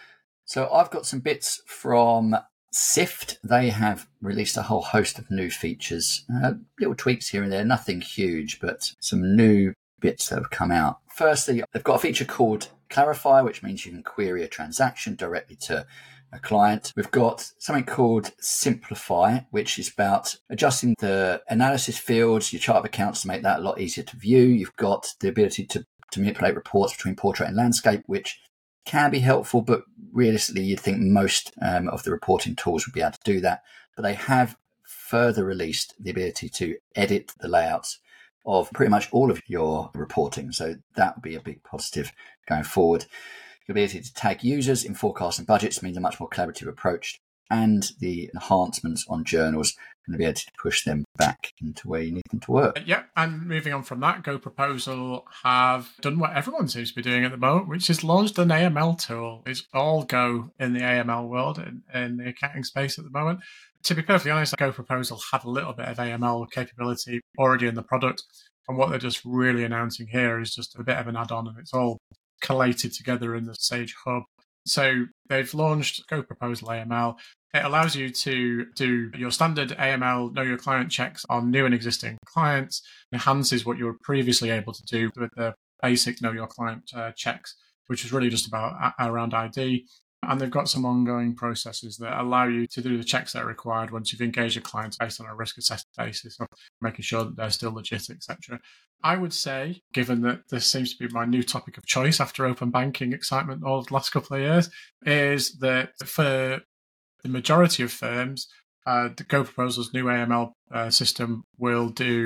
So I've got some bits from Sift. They have released a whole host of new features, uh, little tweaks here and there, nothing huge, but some new bits that have come out. Firstly, they've got a feature called Clarify, which means you can query a transaction directly to a client. We've got something called Simplify, which is about adjusting the analysis fields, your chart of accounts, to make that a lot easier to view. You've got the ability to, to manipulate reports between portrait and landscape, which can be helpful, but realistically, you'd think most um, of the reporting tools would be able to do that. But they have further released the ability to edit the layouts of pretty much all of your reporting. So that would be a big positive going forward. The ability to tag users in forecasts and budgets means a much more collaborative approach, and the enhancements on journals and the ability to push them back into where you need them to work. Yeah, and moving on from that, GoProposal have done what everyone seems to be doing at the moment, which is launched an A M L tool. It's all Go in the A M L world, in, in the accounting space at the moment. To be perfectly honest, GoProposal had a little bit of A M L capability already in the product, and what they're just really announcing here is just a bit of an add-on, and it's all collated together in the Sage Hub. So they've launched GoProposal A M L. It allows you to do your standard A M L know your client checks on new and existing clients, enhances what you were previously able to do with the basic know your client uh, checks, which is really just about uh, around I D. And they've got some ongoing processes that allow you to do the checks that are required once you've engaged a client based on a risk assessment basis, of making sure that they're still legit, et cetera. I would say, given that this seems to be my new topic of choice after open banking excitement all the last couple of years, is that for the majority of firms, uh, the GoProposal's new A M L uh, system will do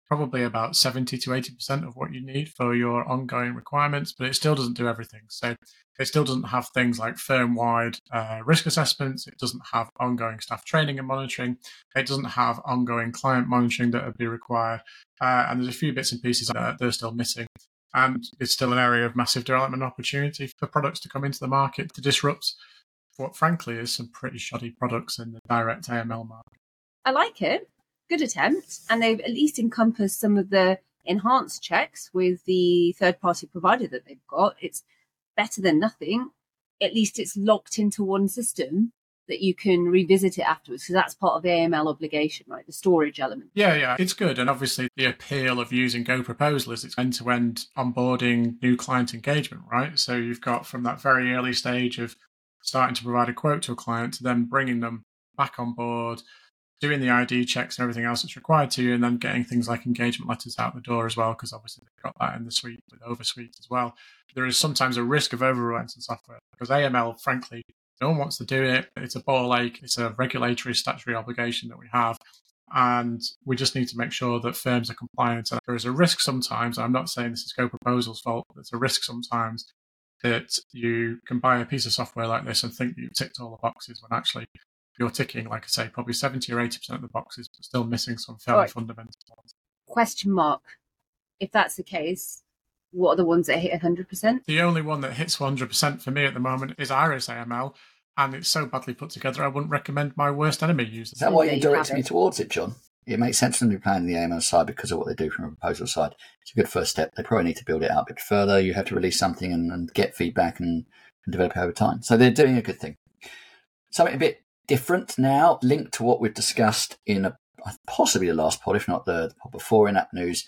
probably about seventy to eighty percent of what you need for your ongoing requirements, but it still doesn't do everything. So it still doesn't have things like firm-wide uh, risk assessments. It doesn't have ongoing staff training and monitoring. It doesn't have ongoing client monitoring that would be required. Uh, and there's a few bits and pieces that they're still missing. And it's still an area of massive development opportunity for products to come into the market to disrupt what, frankly, is some pretty shoddy products in the direct A M L market. I like it. Good attempt. And they've at least encompassed some of the enhanced checks with the third-party provider that they've got. It's better than nothing. At least it's locked into one system that you can revisit it afterwards. So that's part of the A M L obligation, right? The storage element. Yeah, yeah, it's good. And obviously the appeal of using GoProposal is it's end-to-end onboarding new client engagement, right? So you've got from that very early stage of starting to provide a quote to a client to then bringing them back on board, doing the I D checks and everything else that's required to you, and then getting things like engagement letters out the door as well, because obviously they've got that in the suite with Oversuite as well. There is sometimes a risk of over-reliance on software because A M L, frankly, no one wants to do it. It's a ball ache. It's a regulatory statutory obligation that we have. And we just need to make sure that firms are compliant. And there is a risk sometimes, I'm not saying this is GoProposal's fault, but it's a risk sometimes that you can buy a piece of software like this and think that you've ticked all the boxes when actually you're ticking, like I say, probably seventy or eighty percent of the boxes, but still missing some fairly right. fundamental ones. Question mark. If that's the case, what are the ones that hit one hundred percent? The only one that hits one hundred percent for me at the moment is Iris A M L, and it's so badly put together, I wouldn't recommend my worst enemy use it. Is that why you directed me towards it, John? It makes sense for them to be playing the A M L side because of what they do from a proposal side. It's a good first step. They probably need to build it out a bit further. You have to release something and, and get feedback and, and develop it over time. So they're doing a good thing. Something a bit different now, linked to what we've discussed in a, possibly the last pod, if not the, the pod before in App News.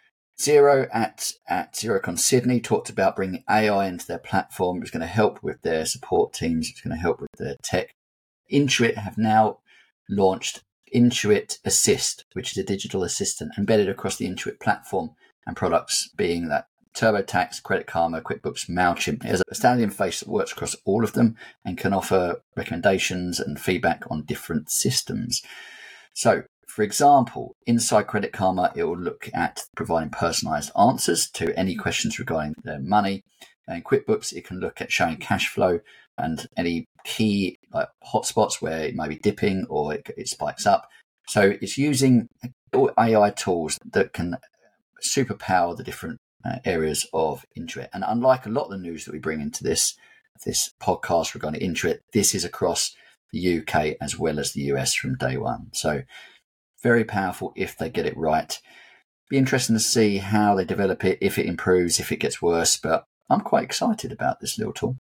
Xero at, at XeroCon Sydney talked about bringing A I into their platform. It's going to help with their support teams. It's going to help with their tech. Intuit have now launched Intuit Assist, which is a digital assistant embedded across the Intuit platform and products, being that TurboTax, Credit Karma, QuickBooks, MailChimp. It has a standing face that works across all of them and can offer recommendations and feedback on different systems. So, for example, inside Credit Karma, it will look at providing personalized answers to any questions regarding their money. And in QuickBooks, it can look at showing cash flow and any key like hotspots where it may be dipping or it, it spikes up. So it's using A I tools that can superpower the different uh, areas of Intuit. And unlike a lot of the news that we bring into this, this podcast regarding Intuit, this is across the U K as well as the U S from day one. So very powerful if they get it right. Be interesting to see how they develop it, if it improves, if it gets worse. But I'm quite excited about this little tool.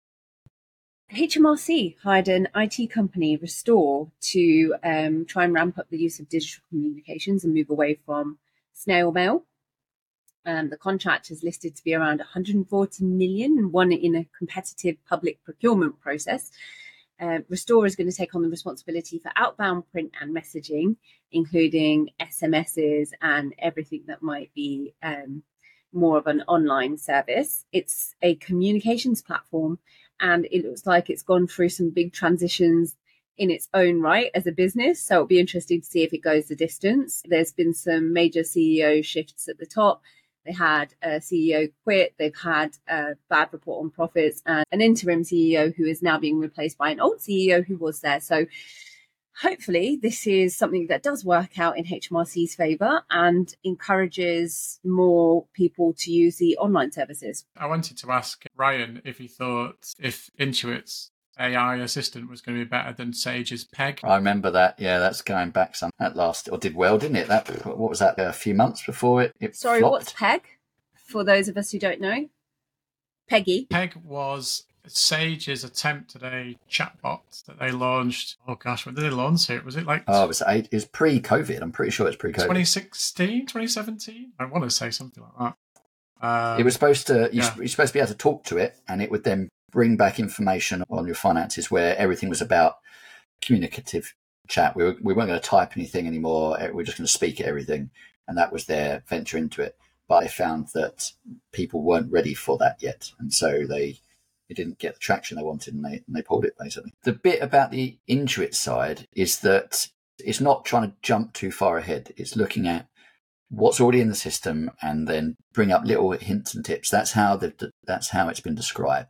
H M R C hired an I T company, Restore, to um, try and ramp up the use of digital communications and move away from snail mail. Um, the contract is listed to be around one hundred forty million and won in a competitive public procurement process. Uh, Restore is going to take on the responsibility for outbound print and messaging, including S M Ses and everything that might be um, more of an online service. It's a communications platform, and it looks like it's gone through some big transitions in its own right as a business. So it'll be interesting to see if it goes the distance. There's been some major C E O shifts at the top. They had a C E O quit. They've had a bad report on profits and an interim C E O who is now being replaced by an old C E O who was there. So hopefully this is something that does work out in H M R C's favour and encourages more people to use the online services. I wanted to ask Ryan if he thought if Intuit's A I assistant was going to be better than Sage's Peg. I remember that. Yeah, that's going back some. That last, or did well, didn't it? That what was that? A few months before it. it Sorry, flopped? What's Peg? For those of us who don't know, Peggy. Peg was Sage's attempt at a chatbot that they launched. Oh gosh, when did they launch it? Was it like? Oh, it was eight. It was pre-COVID. I'm pretty sure it's pre-COVID. twenty sixteen, twenty seventeen I want to say something like that. Um, it was supposed to. You yeah. You're supposed to be able to talk to it, and it would then bring back information on your finances where everything was about communicative chat. We, were, we weren't going to type anything anymore. We were just going to speak everything. And that was their venture into it. But they found that people weren't ready for that yet. And so they, they didn't get the traction they wanted and they, and they pulled it, basically. The bit about the Intuit side is that it's not trying to jump too far ahead. It's looking at what's already in the system and then bring up little hints and tips. That's how the that's how it's been described.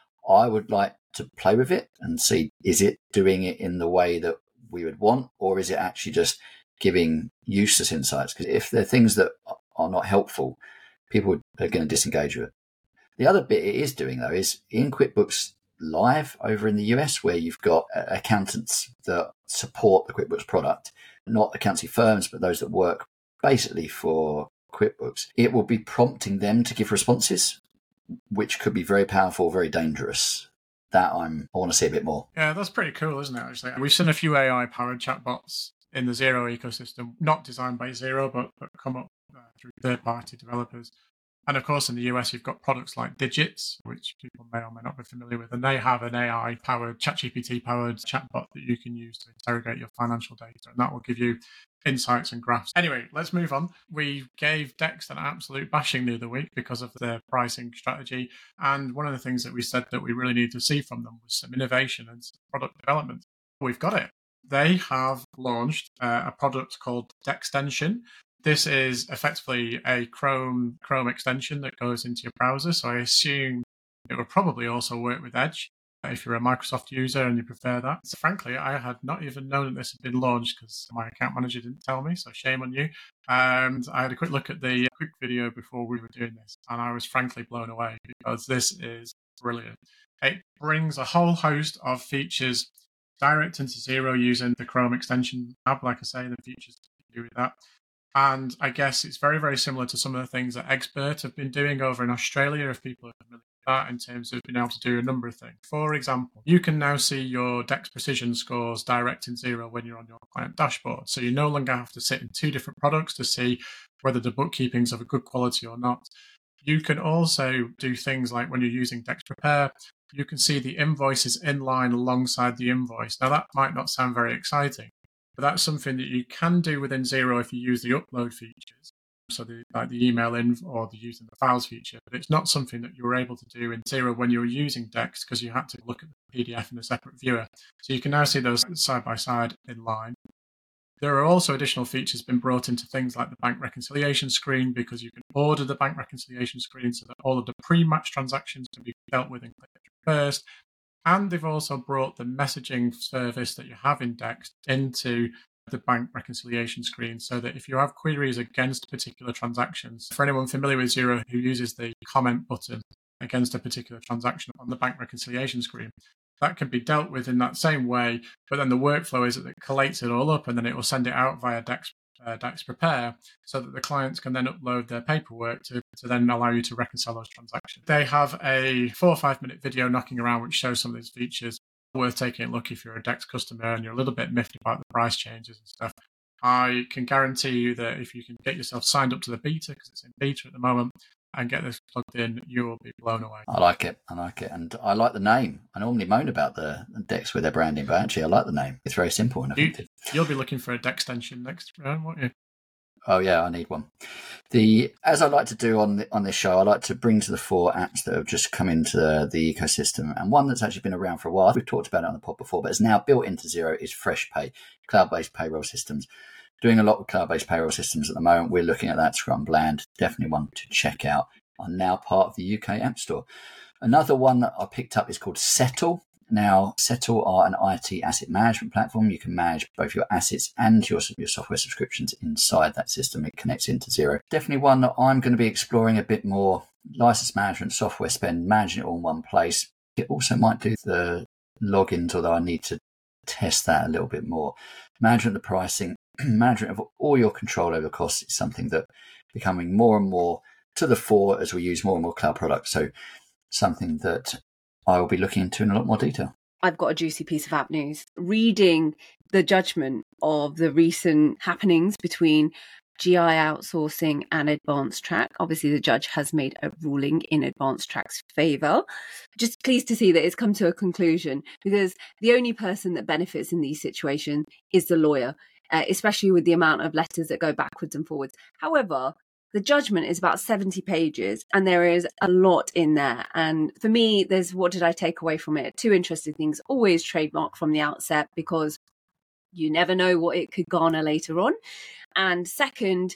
I would like to play with it and see, is it doing it in the way that we would want, or is it actually just giving useless insights? Because if they're things that are not helpful, people are going to disengage with it. The other bit it is doing, though, is in QuickBooks Live over in the U S, where you've got accountants that support the QuickBooks product, not accountancy firms, but those that work basically for QuickBooks. It will be prompting them to give responses, which could be very powerful, very dangerous. That I'm, I want to see a bit more. Yeah, that's pretty cool, isn't it, actually? We've seen a few A I-powered chatbots in the Xero ecosystem, not designed by Xero, but, but come up uh, through third-party developers. And of course, in the U S, you've got products like Digits, which people may or may not be familiar with, and they have an A I-powered, ChatGPT-powered chatbot that you can use to interrogate your financial data, and that will give you insights and graphs. Anyway, let's move on. We gave Dext an absolute bashing the other week because of their pricing strategy, and one of the things that we said that we really needed to see from them was some innovation and some product development. We've got it. They have launched uh, a product called Dextension. This is effectively a Chrome Chrome extension that goes into your browser. So I assume it would probably also work with Edge if you're a Microsoft user and you prefer that. So frankly, I had not even known that this had been launched because my account manager didn't tell me, so shame on you. And I had a quick look at the quick video before we were doing this, and I was frankly blown away because this is brilliant. It brings a whole host of features direct into Xero using the Chrome extension tab, like I say, the features to do with that. And I guess it's very, very similar to some of the things that Expert have been doing over in Australia, if people are familiar with that, in terms of being able to do a number of things. For example, you can now see your Dex Precision scores direct in Xero when you're on your client dashboard. So you no longer have to sit in two different products to see whether the bookkeeping's of a good quality or not. You can also do things like when you're using Dex Prepare, you can see the invoices in line alongside the invoice. Now, that might not sound very exciting, but that's something that you can do within Xero if you use the upload features, so the, like the email in or the using the files feature. But it's not something that you were able to do in Xero when you were using Dex because you had to look at the P D F in a separate viewer. So you can now see those side by side in line. There are also additional features been brought into things like the bank reconciliation screen, because you can order the bank reconciliation screen so that all of the pre-match transactions can be dealt with and clicked first. And they've also brought the messaging service that you have in Dex into the bank reconciliation screen, so that if you have queries against particular transactions, for anyone familiar with Xero who uses the comment button against a particular transaction on the bank reconciliation screen, that can be dealt with in that same way. But then the workflow is that it collates it all up and then it will send it out via Dex Uh, Dex Prepare, so that the clients can then upload their paperwork to, to then allow you to reconcile those transactions. They have a four or five minute video knocking around which shows some of these features. Worth taking a look if you're a Dex customer and you're a little bit miffed about the price changes and stuff. I can guarantee you that if you can get yourself signed up to the beta, because it's in beta at the moment, and get this plugged in, you will be blown away. I like it. I like it. And I like the name. I normally moan about the Dex with their branding, but actually I like the name. It's very simple and effective. You, you'll be looking for a Dextension next round, won't you? Oh yeah, I need one. The as I like to do on the, on this show, I like to bring to the fore apps that have just come into the, the ecosystem, and one that's actually been around for a while. We've talked about it on the pod before, but is now built into Xero is FreshPay, cloud-based payroll systems. Doing a lot with cloud-based payroll systems at the moment. We're looking at that. Scrumblend, definitely one to check out. Are now part of the U K App Store. Another one that I picked up is called Settle. Now, Settle are an I T asset management platform. You can manage both your assets and your, your software subscriptions inside that system. It connects into Xero. Definitely one that I'm going to be exploring a bit more. License management, software spend, managing it all in one place. It also might do the logins, although I need to test that a little bit more. Management of the pricing, management of all your control over costs is something that becoming more and more to the fore as we use more and more cloud products. So something that I will be looking into in a lot more detail. I've got a juicy piece of app news. Reading the judgment of the recent happenings between G I outsourcing and Advanced Track. Obviously, the judge has made a ruling in Advanced Track's favour. Just pleased to see that it's come to a conclusion, because the only person that benefits in these situations is the lawyer, uh, especially with the amount of letters that go backwards and forwards. However, the judgment is about seventy pages and there is a lot in there. And for me, there's what did I take away from it? Two interesting things. Always trademark from the outset, because you never know what it could garner later on. And second,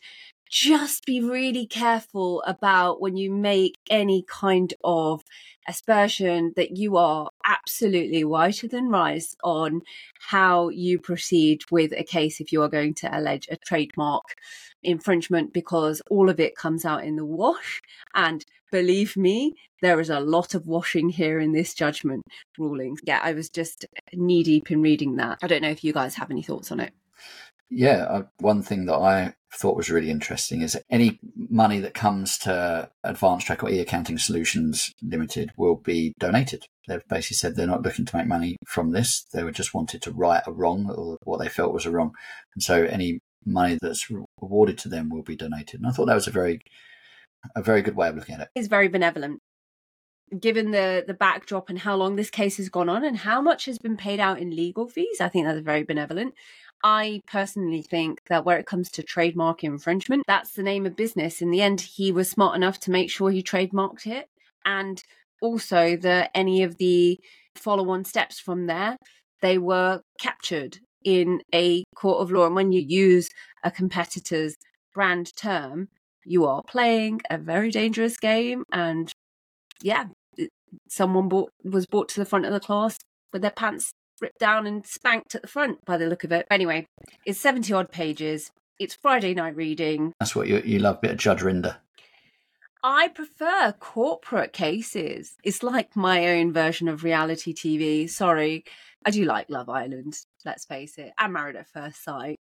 just be really careful about when you make any kind of aspersion that you are absolutely whiter than rice on how you proceed with a case if you are going to allege a trademark infringement, because all of it comes out in the wash. And believe me, there is a lot of washing here in this judgment ruling. Yeah, I was just knee deep in reading that. I don't know if you guys have any thoughts on it. Yeah, uh, one thing that I thought was really interesting is any money that comes to Advanced Track or E-Accounting Solutions Limited will be donated. They've basically said they're not looking to make money from this. They were just wanted to right a wrong, or what they felt was a wrong. And so any money that's awarded to them will be donated. And I thought that was a very, a very good way of looking at it. It's very benevolent. Given the, the backdrop and how long this case has gone on and how much has been paid out in legal fees, I think that's very benevolent. I personally think that where it comes to trademark infringement, that's the name of business. In the end, he was smart enough to make sure he trademarked it. And also that any of the follow-on steps from there, they were captured in a court of law. And when you use a competitor's brand term, you are playing a very dangerous game. And yeah, someone bought, was brought to the front of the class with their pants ripped down and spanked at the front by the look of it. Anyway, it's seventy odd pages. It's Friday night reading. That's what you, you love, a bit of Judge Rinder. I prefer corporate cases. It's like my own version of reality T V. Sorry, I do like Love Island, let's face it. I'm Married at First Sight.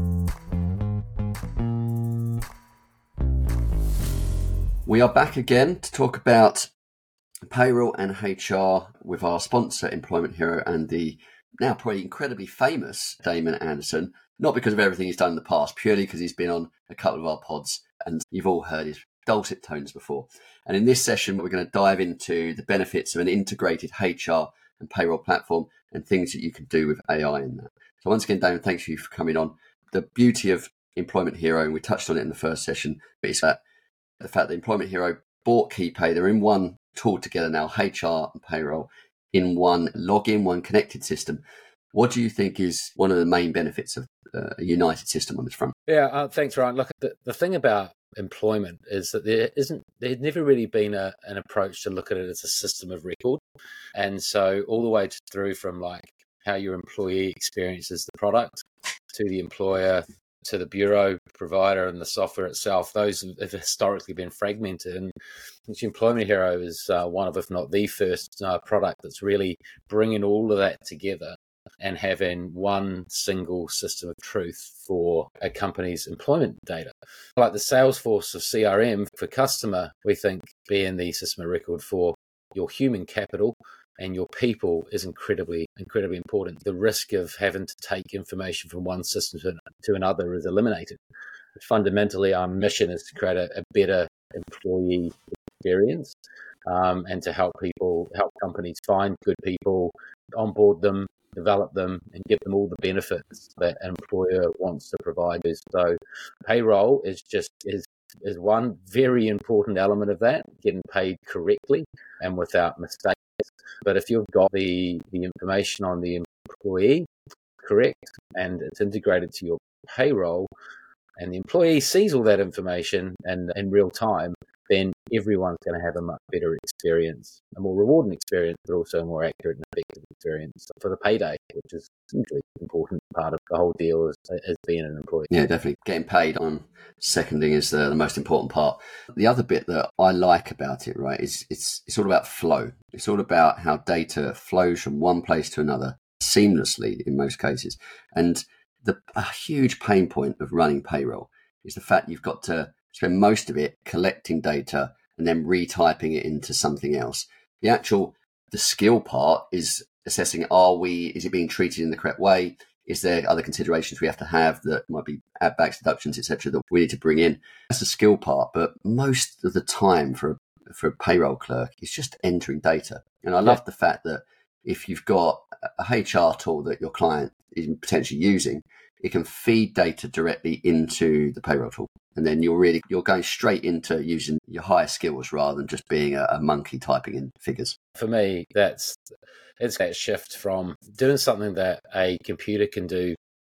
We are back again to talk about payroll and H R with our sponsor, Employment Hero, and the now probably incredibly famous Damon Anderson, not because of everything he's done in the past, purely because he's been on a couple of our pods and you've all heard his dulcet tones before. And in this session, we're going to dive into the benefits of an integrated H R and payroll platform and things that you can do with A I in that. So once again, Damon, thanks you for coming on. The beauty of Employment Hero, and we touched on it in the first session, but it's that the fact that Employment Hero bought KeyPay, they're in one tool together now, H R and payroll, in one login, one connected system. What do you think is one of the main benefits of uh, a united system on this front? Yeah, uh, thanks, Ryan. Look, the, the thing about employment is that there isn't, there's never really been a, an approach to look at it as a system of record. And so all the way through from like how your employee experiences the product to the employer, to the bureau provider and the software itself, those have historically been fragmented. And Employment Hero is uh, one of, if not the first uh, product that's really bringing all of that together and having one single system of truth for a company's employment data. Like the Salesforce of C R M for customer, we think being the system of record for your human capital and your people is incredibly, incredibly important. The risk of having to take information from one system to, to another is eliminated. Fundamentally, our mission is to create a, a better employee experience um, and to help people, help companies find good people, onboard them, develop them, and give them all the benefits that an employer wants to provide. So payroll is just is is one very important element of that, getting paid correctly and without mistakes. But if you've got the, the information on the employee correct and it's integrated to your payroll and the employee sees all that information and in real time, then everyone's going to have a much better experience, a more rewarding experience, but also a more accurate and effective experience for the payday, which is a hugely important part of the whole deal as, as being an employee. Yeah, definitely. Getting paid on seconding is the, the most important part. The other bit that I like about it, right, is it's it's all about flow. It's all about how data flows from one place to another seamlessly in most cases. And the a huge pain point of running payroll is the fact you've got to spend most of it collecting data and then retyping it into something else. The actual, the skill part is assessing, are we, is it being treated in the correct way? Is there other considerations we have to have that might be add backs, deductions, et cetera, that we need to bring in? That's the skill part. But most of the time for a, for a payroll clerk, it's just entering data. And I love yeah. the fact that if you've got a H R tool that your client is potentially using, it can feed data directly into the payroll tool. And then you're really, you're going straight into using your higher skills rather than just being a, a monkey typing in figures. For me, that's, it's that shift from doing something that a computer can do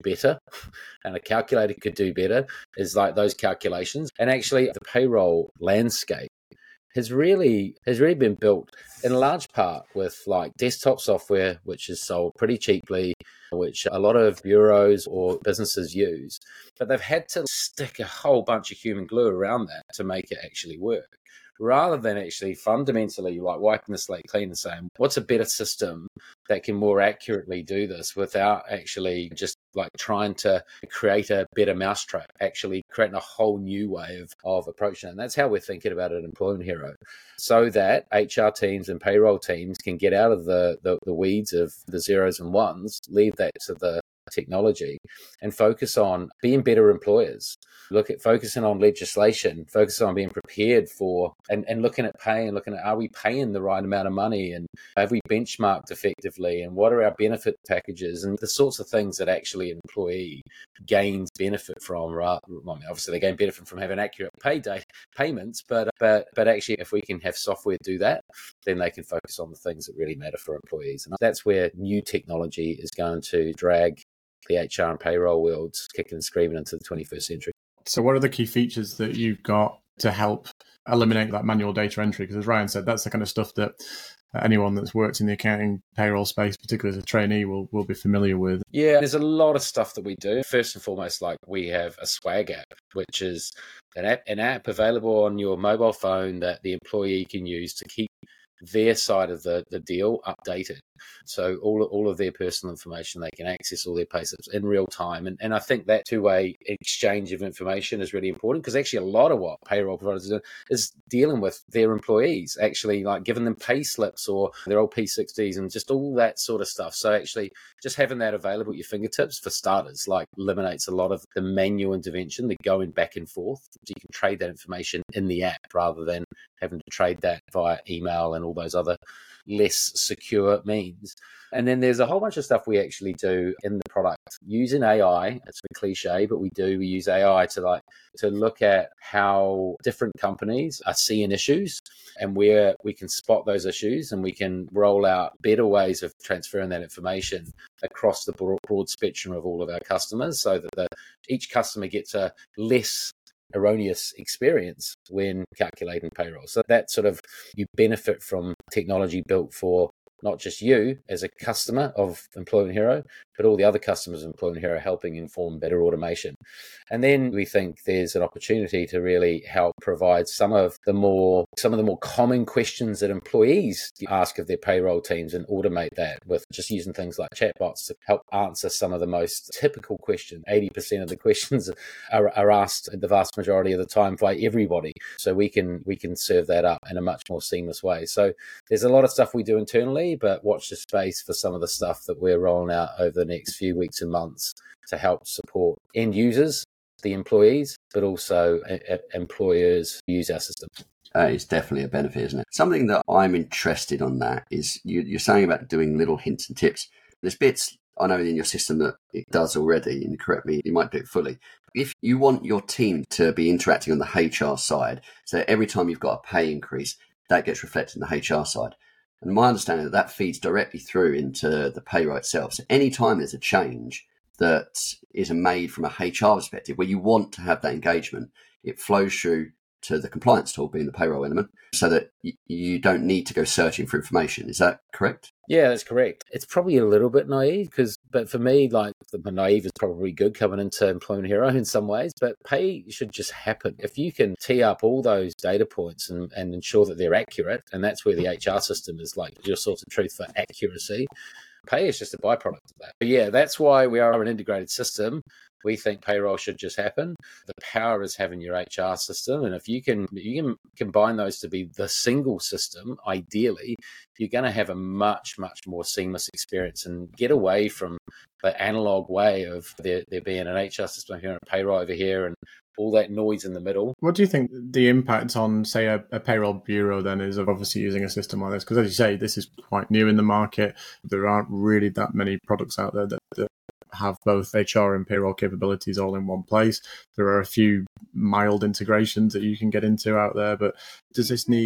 better and a calculator could do better is like those calculations. And actually the payroll landscape has really has really been built in large part with like desktop software, which is sold pretty cheaply, which a lot of bureaus or businesses use. But they've had to stick a whole bunch of human glue around that to make it actually work, rather than actually fundamentally like wiping the slate clean and saying, what's a better system that can more accurately do this without actually just like trying to create a better mousetrap, actually creating a whole new way of, of approaching it. And that's how we're thinking about it at Employment Hero, so that H R teams and payroll teams can get out of the, the, the weeds of the zeros and ones, leave that to the technology, and focus on being better employers. Look at focusing on legislation, focusing on being prepared for, and, and looking at pay and looking at, are we paying the right amount of money, and have we benchmarked effectively, and what are our benefit packages, and the sorts of things that actually an employee gains benefit from. Right? Well, I mean, obviously they gain benefit from having accurate pay day payments, but but but actually if we can have software do that, then they can focus on the things that really matter for employees. And that's where new technology is going to drag the H R and payroll worlds kicking and screaming into the twenty-first century. So what are the key features that you've got to help eliminate that manual data entry? Because as Ryan said, that's the kind of stuff that anyone that's worked in the accounting payroll space, particularly as a trainee, will, will be familiar with. Yeah, there's a lot of stuff that we do. First and foremost, like we have a swag app, which is an app, an app available on your mobile phone that the employee can use to keep their side of the, the deal updated. So all, all of their personal information, they can access all their pay slips in real time. And, and I think that two-way exchange of information is really important, because actually a lot of what payroll providers do is dealing with their employees, actually like giving them pay slips or their old P sixties and just all that sort of stuff. So actually just having that available at your fingertips, for starters, like eliminates a lot of the manual intervention, the going back and forth. You can trade that information in the app rather than having to trade that via email and all those other less secure means. And then there's a whole bunch of stuff we actually do in the product using A I. It's a cliche, but we do. We use A I to like to look at how different companies are seeing issues and where we can spot those issues, and we can roll out better ways of transferring that information across the broad, broad spectrum of all of our customers, so that the, each customer gets a less erroneous experience when calculating payroll. So that sort of, you benefit from technology built for not just you as a customer of Employment Hero, but all the other customers of Employment Hero, helping inform better automation. And then we think there's an opportunity to really help provide some of the more some of the more common questions that employees ask of their payroll teams, and automate that with just using things like chatbots to help answer some of the most typical questions. eighty percent of the questions are, are asked the vast majority of the time by everybody. So we can we can serve that up in a much more seamless way. So there's a lot of stuff we do internally, but watch the space for some of the stuff that we're rolling out over the next few weeks and months to help support end users, the employees, but also uh, employers who use our system. Uh, it's definitely a benefit, isn't it? Something that I'm interested on that is you, you're saying about doing little hints and tips. There's bits I know in your system that it does already, and correct me, you might do it fully. If you want your team to be interacting on the H R side, so every time you've got a pay increase, that gets reflected in the H R side. And my understanding that that feeds directly through into the payroll itself. So anytime there's a change that is made from a H R perspective, where you want to have that engagement, it flows through to the compliance tool, being the payroll element, so that y- you don't need to go searching for information. Is that correct? Yeah, that's correct. It's probably a little bit naive, because, but for me, like the naive is probably good coming into Employment Hero in some ways, but pay should just happen. If you can tee up all those data points and, and ensure that they're accurate, and that's where the H R system is like your source of truth for accuracy, pay is just a byproduct of that. But yeah, that's why we are an integrated system. We think payroll should just happen. The power is having your H R system. And if you can you can combine those to be the single system, ideally, you're going to have a much, much more seamless experience and get away from the analog way of there, there being an H R system here and a payroll over here and all that noise in the middle. What do you think the impact on, say, a, a payroll bureau then is of obviously using a system like this? Because as you say, this is quite new in the market. There aren't really that many products out there that, that have both H R and payroll capabilities all in one place. There are a few mild integrations that you can get into out there, but does this need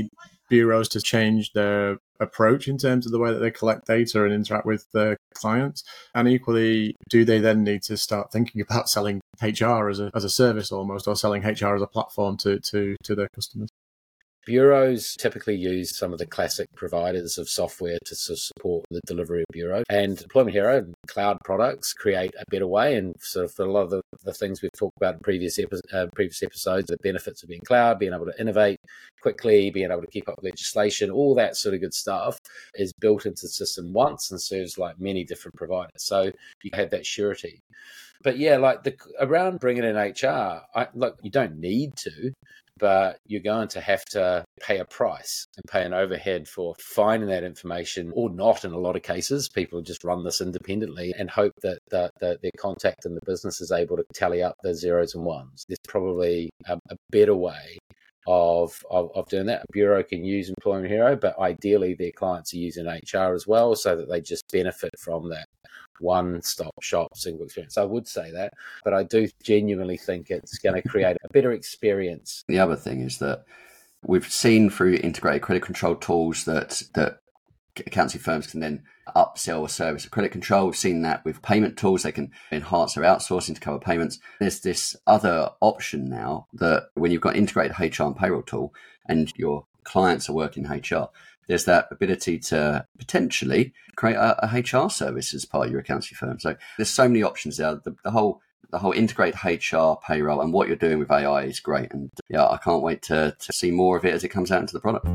bureaus to change their approach in terms of the way that they collect data and interact with their clients? And equally, do they then need to start thinking about selling H R as a as a service almost, or selling H R as a platform to to to their customers? Bureaus typically use some of the classic providers of software to support the delivery of bureau, and Employment Hero and cloud products create a better way. And sort of for a lot of the, the things we've talked about in previous epi- uh, previous episodes, the benefits of being cloud, being able to innovate quickly, being able to keep up with legislation, all that sort of good stuff is built into the system once and serves like many different providers. So you have that surety. But yeah, like the around bringing in H R, I, look, you don't need to, but you're going to have to pay a price and pay an overhead for finding that information, or not in a lot of cases. People just run this independently and hope that the, the, their contact in the business is able to tally up the zeros and ones. There's probably a, a better way of, of of doing that. A bureau can use Employment Hero, but ideally their clients are using H R as well, so that they just benefit from that one-stop shop single experience. I would say that, but I do genuinely think it's going to create a better experience. The other thing is that we've seen through integrated credit control tools that that accounting firms can then upsell a service of credit control. We've seen that with payment tools. They can enhance their outsourcing to cover payments. There's this other option now that when you've got integrated H R and payroll tool and your clients are working in H R, there's that ability to potentially create a, a H R service as part of your accounting firm. So there's so many options there. The, the whole the whole integrated H R, payroll, and what you're doing with A I is great. And yeah, I can't wait to, to see more of it as it comes out into the product.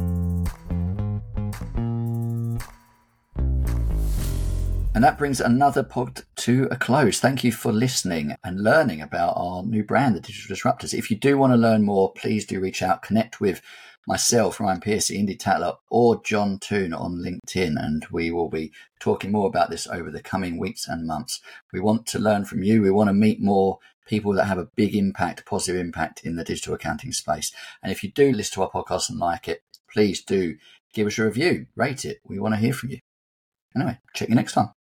And that brings another pod to a close. Thank you for listening and learning about our new brand, the Digital Disruptors. If you do want to learn more, please do reach out, connect with myself, Ryan Piercy, Indy Tatler, or John Toon on LinkedIn, and we will be talking more about this over the coming weeks and months. We want to learn from you. We want to meet more people that have a big impact, positive impact in the digital accounting space. And if you do listen to our podcast and like it, please do give us a review, rate it. We want to hear from you. Anyway, check you next time.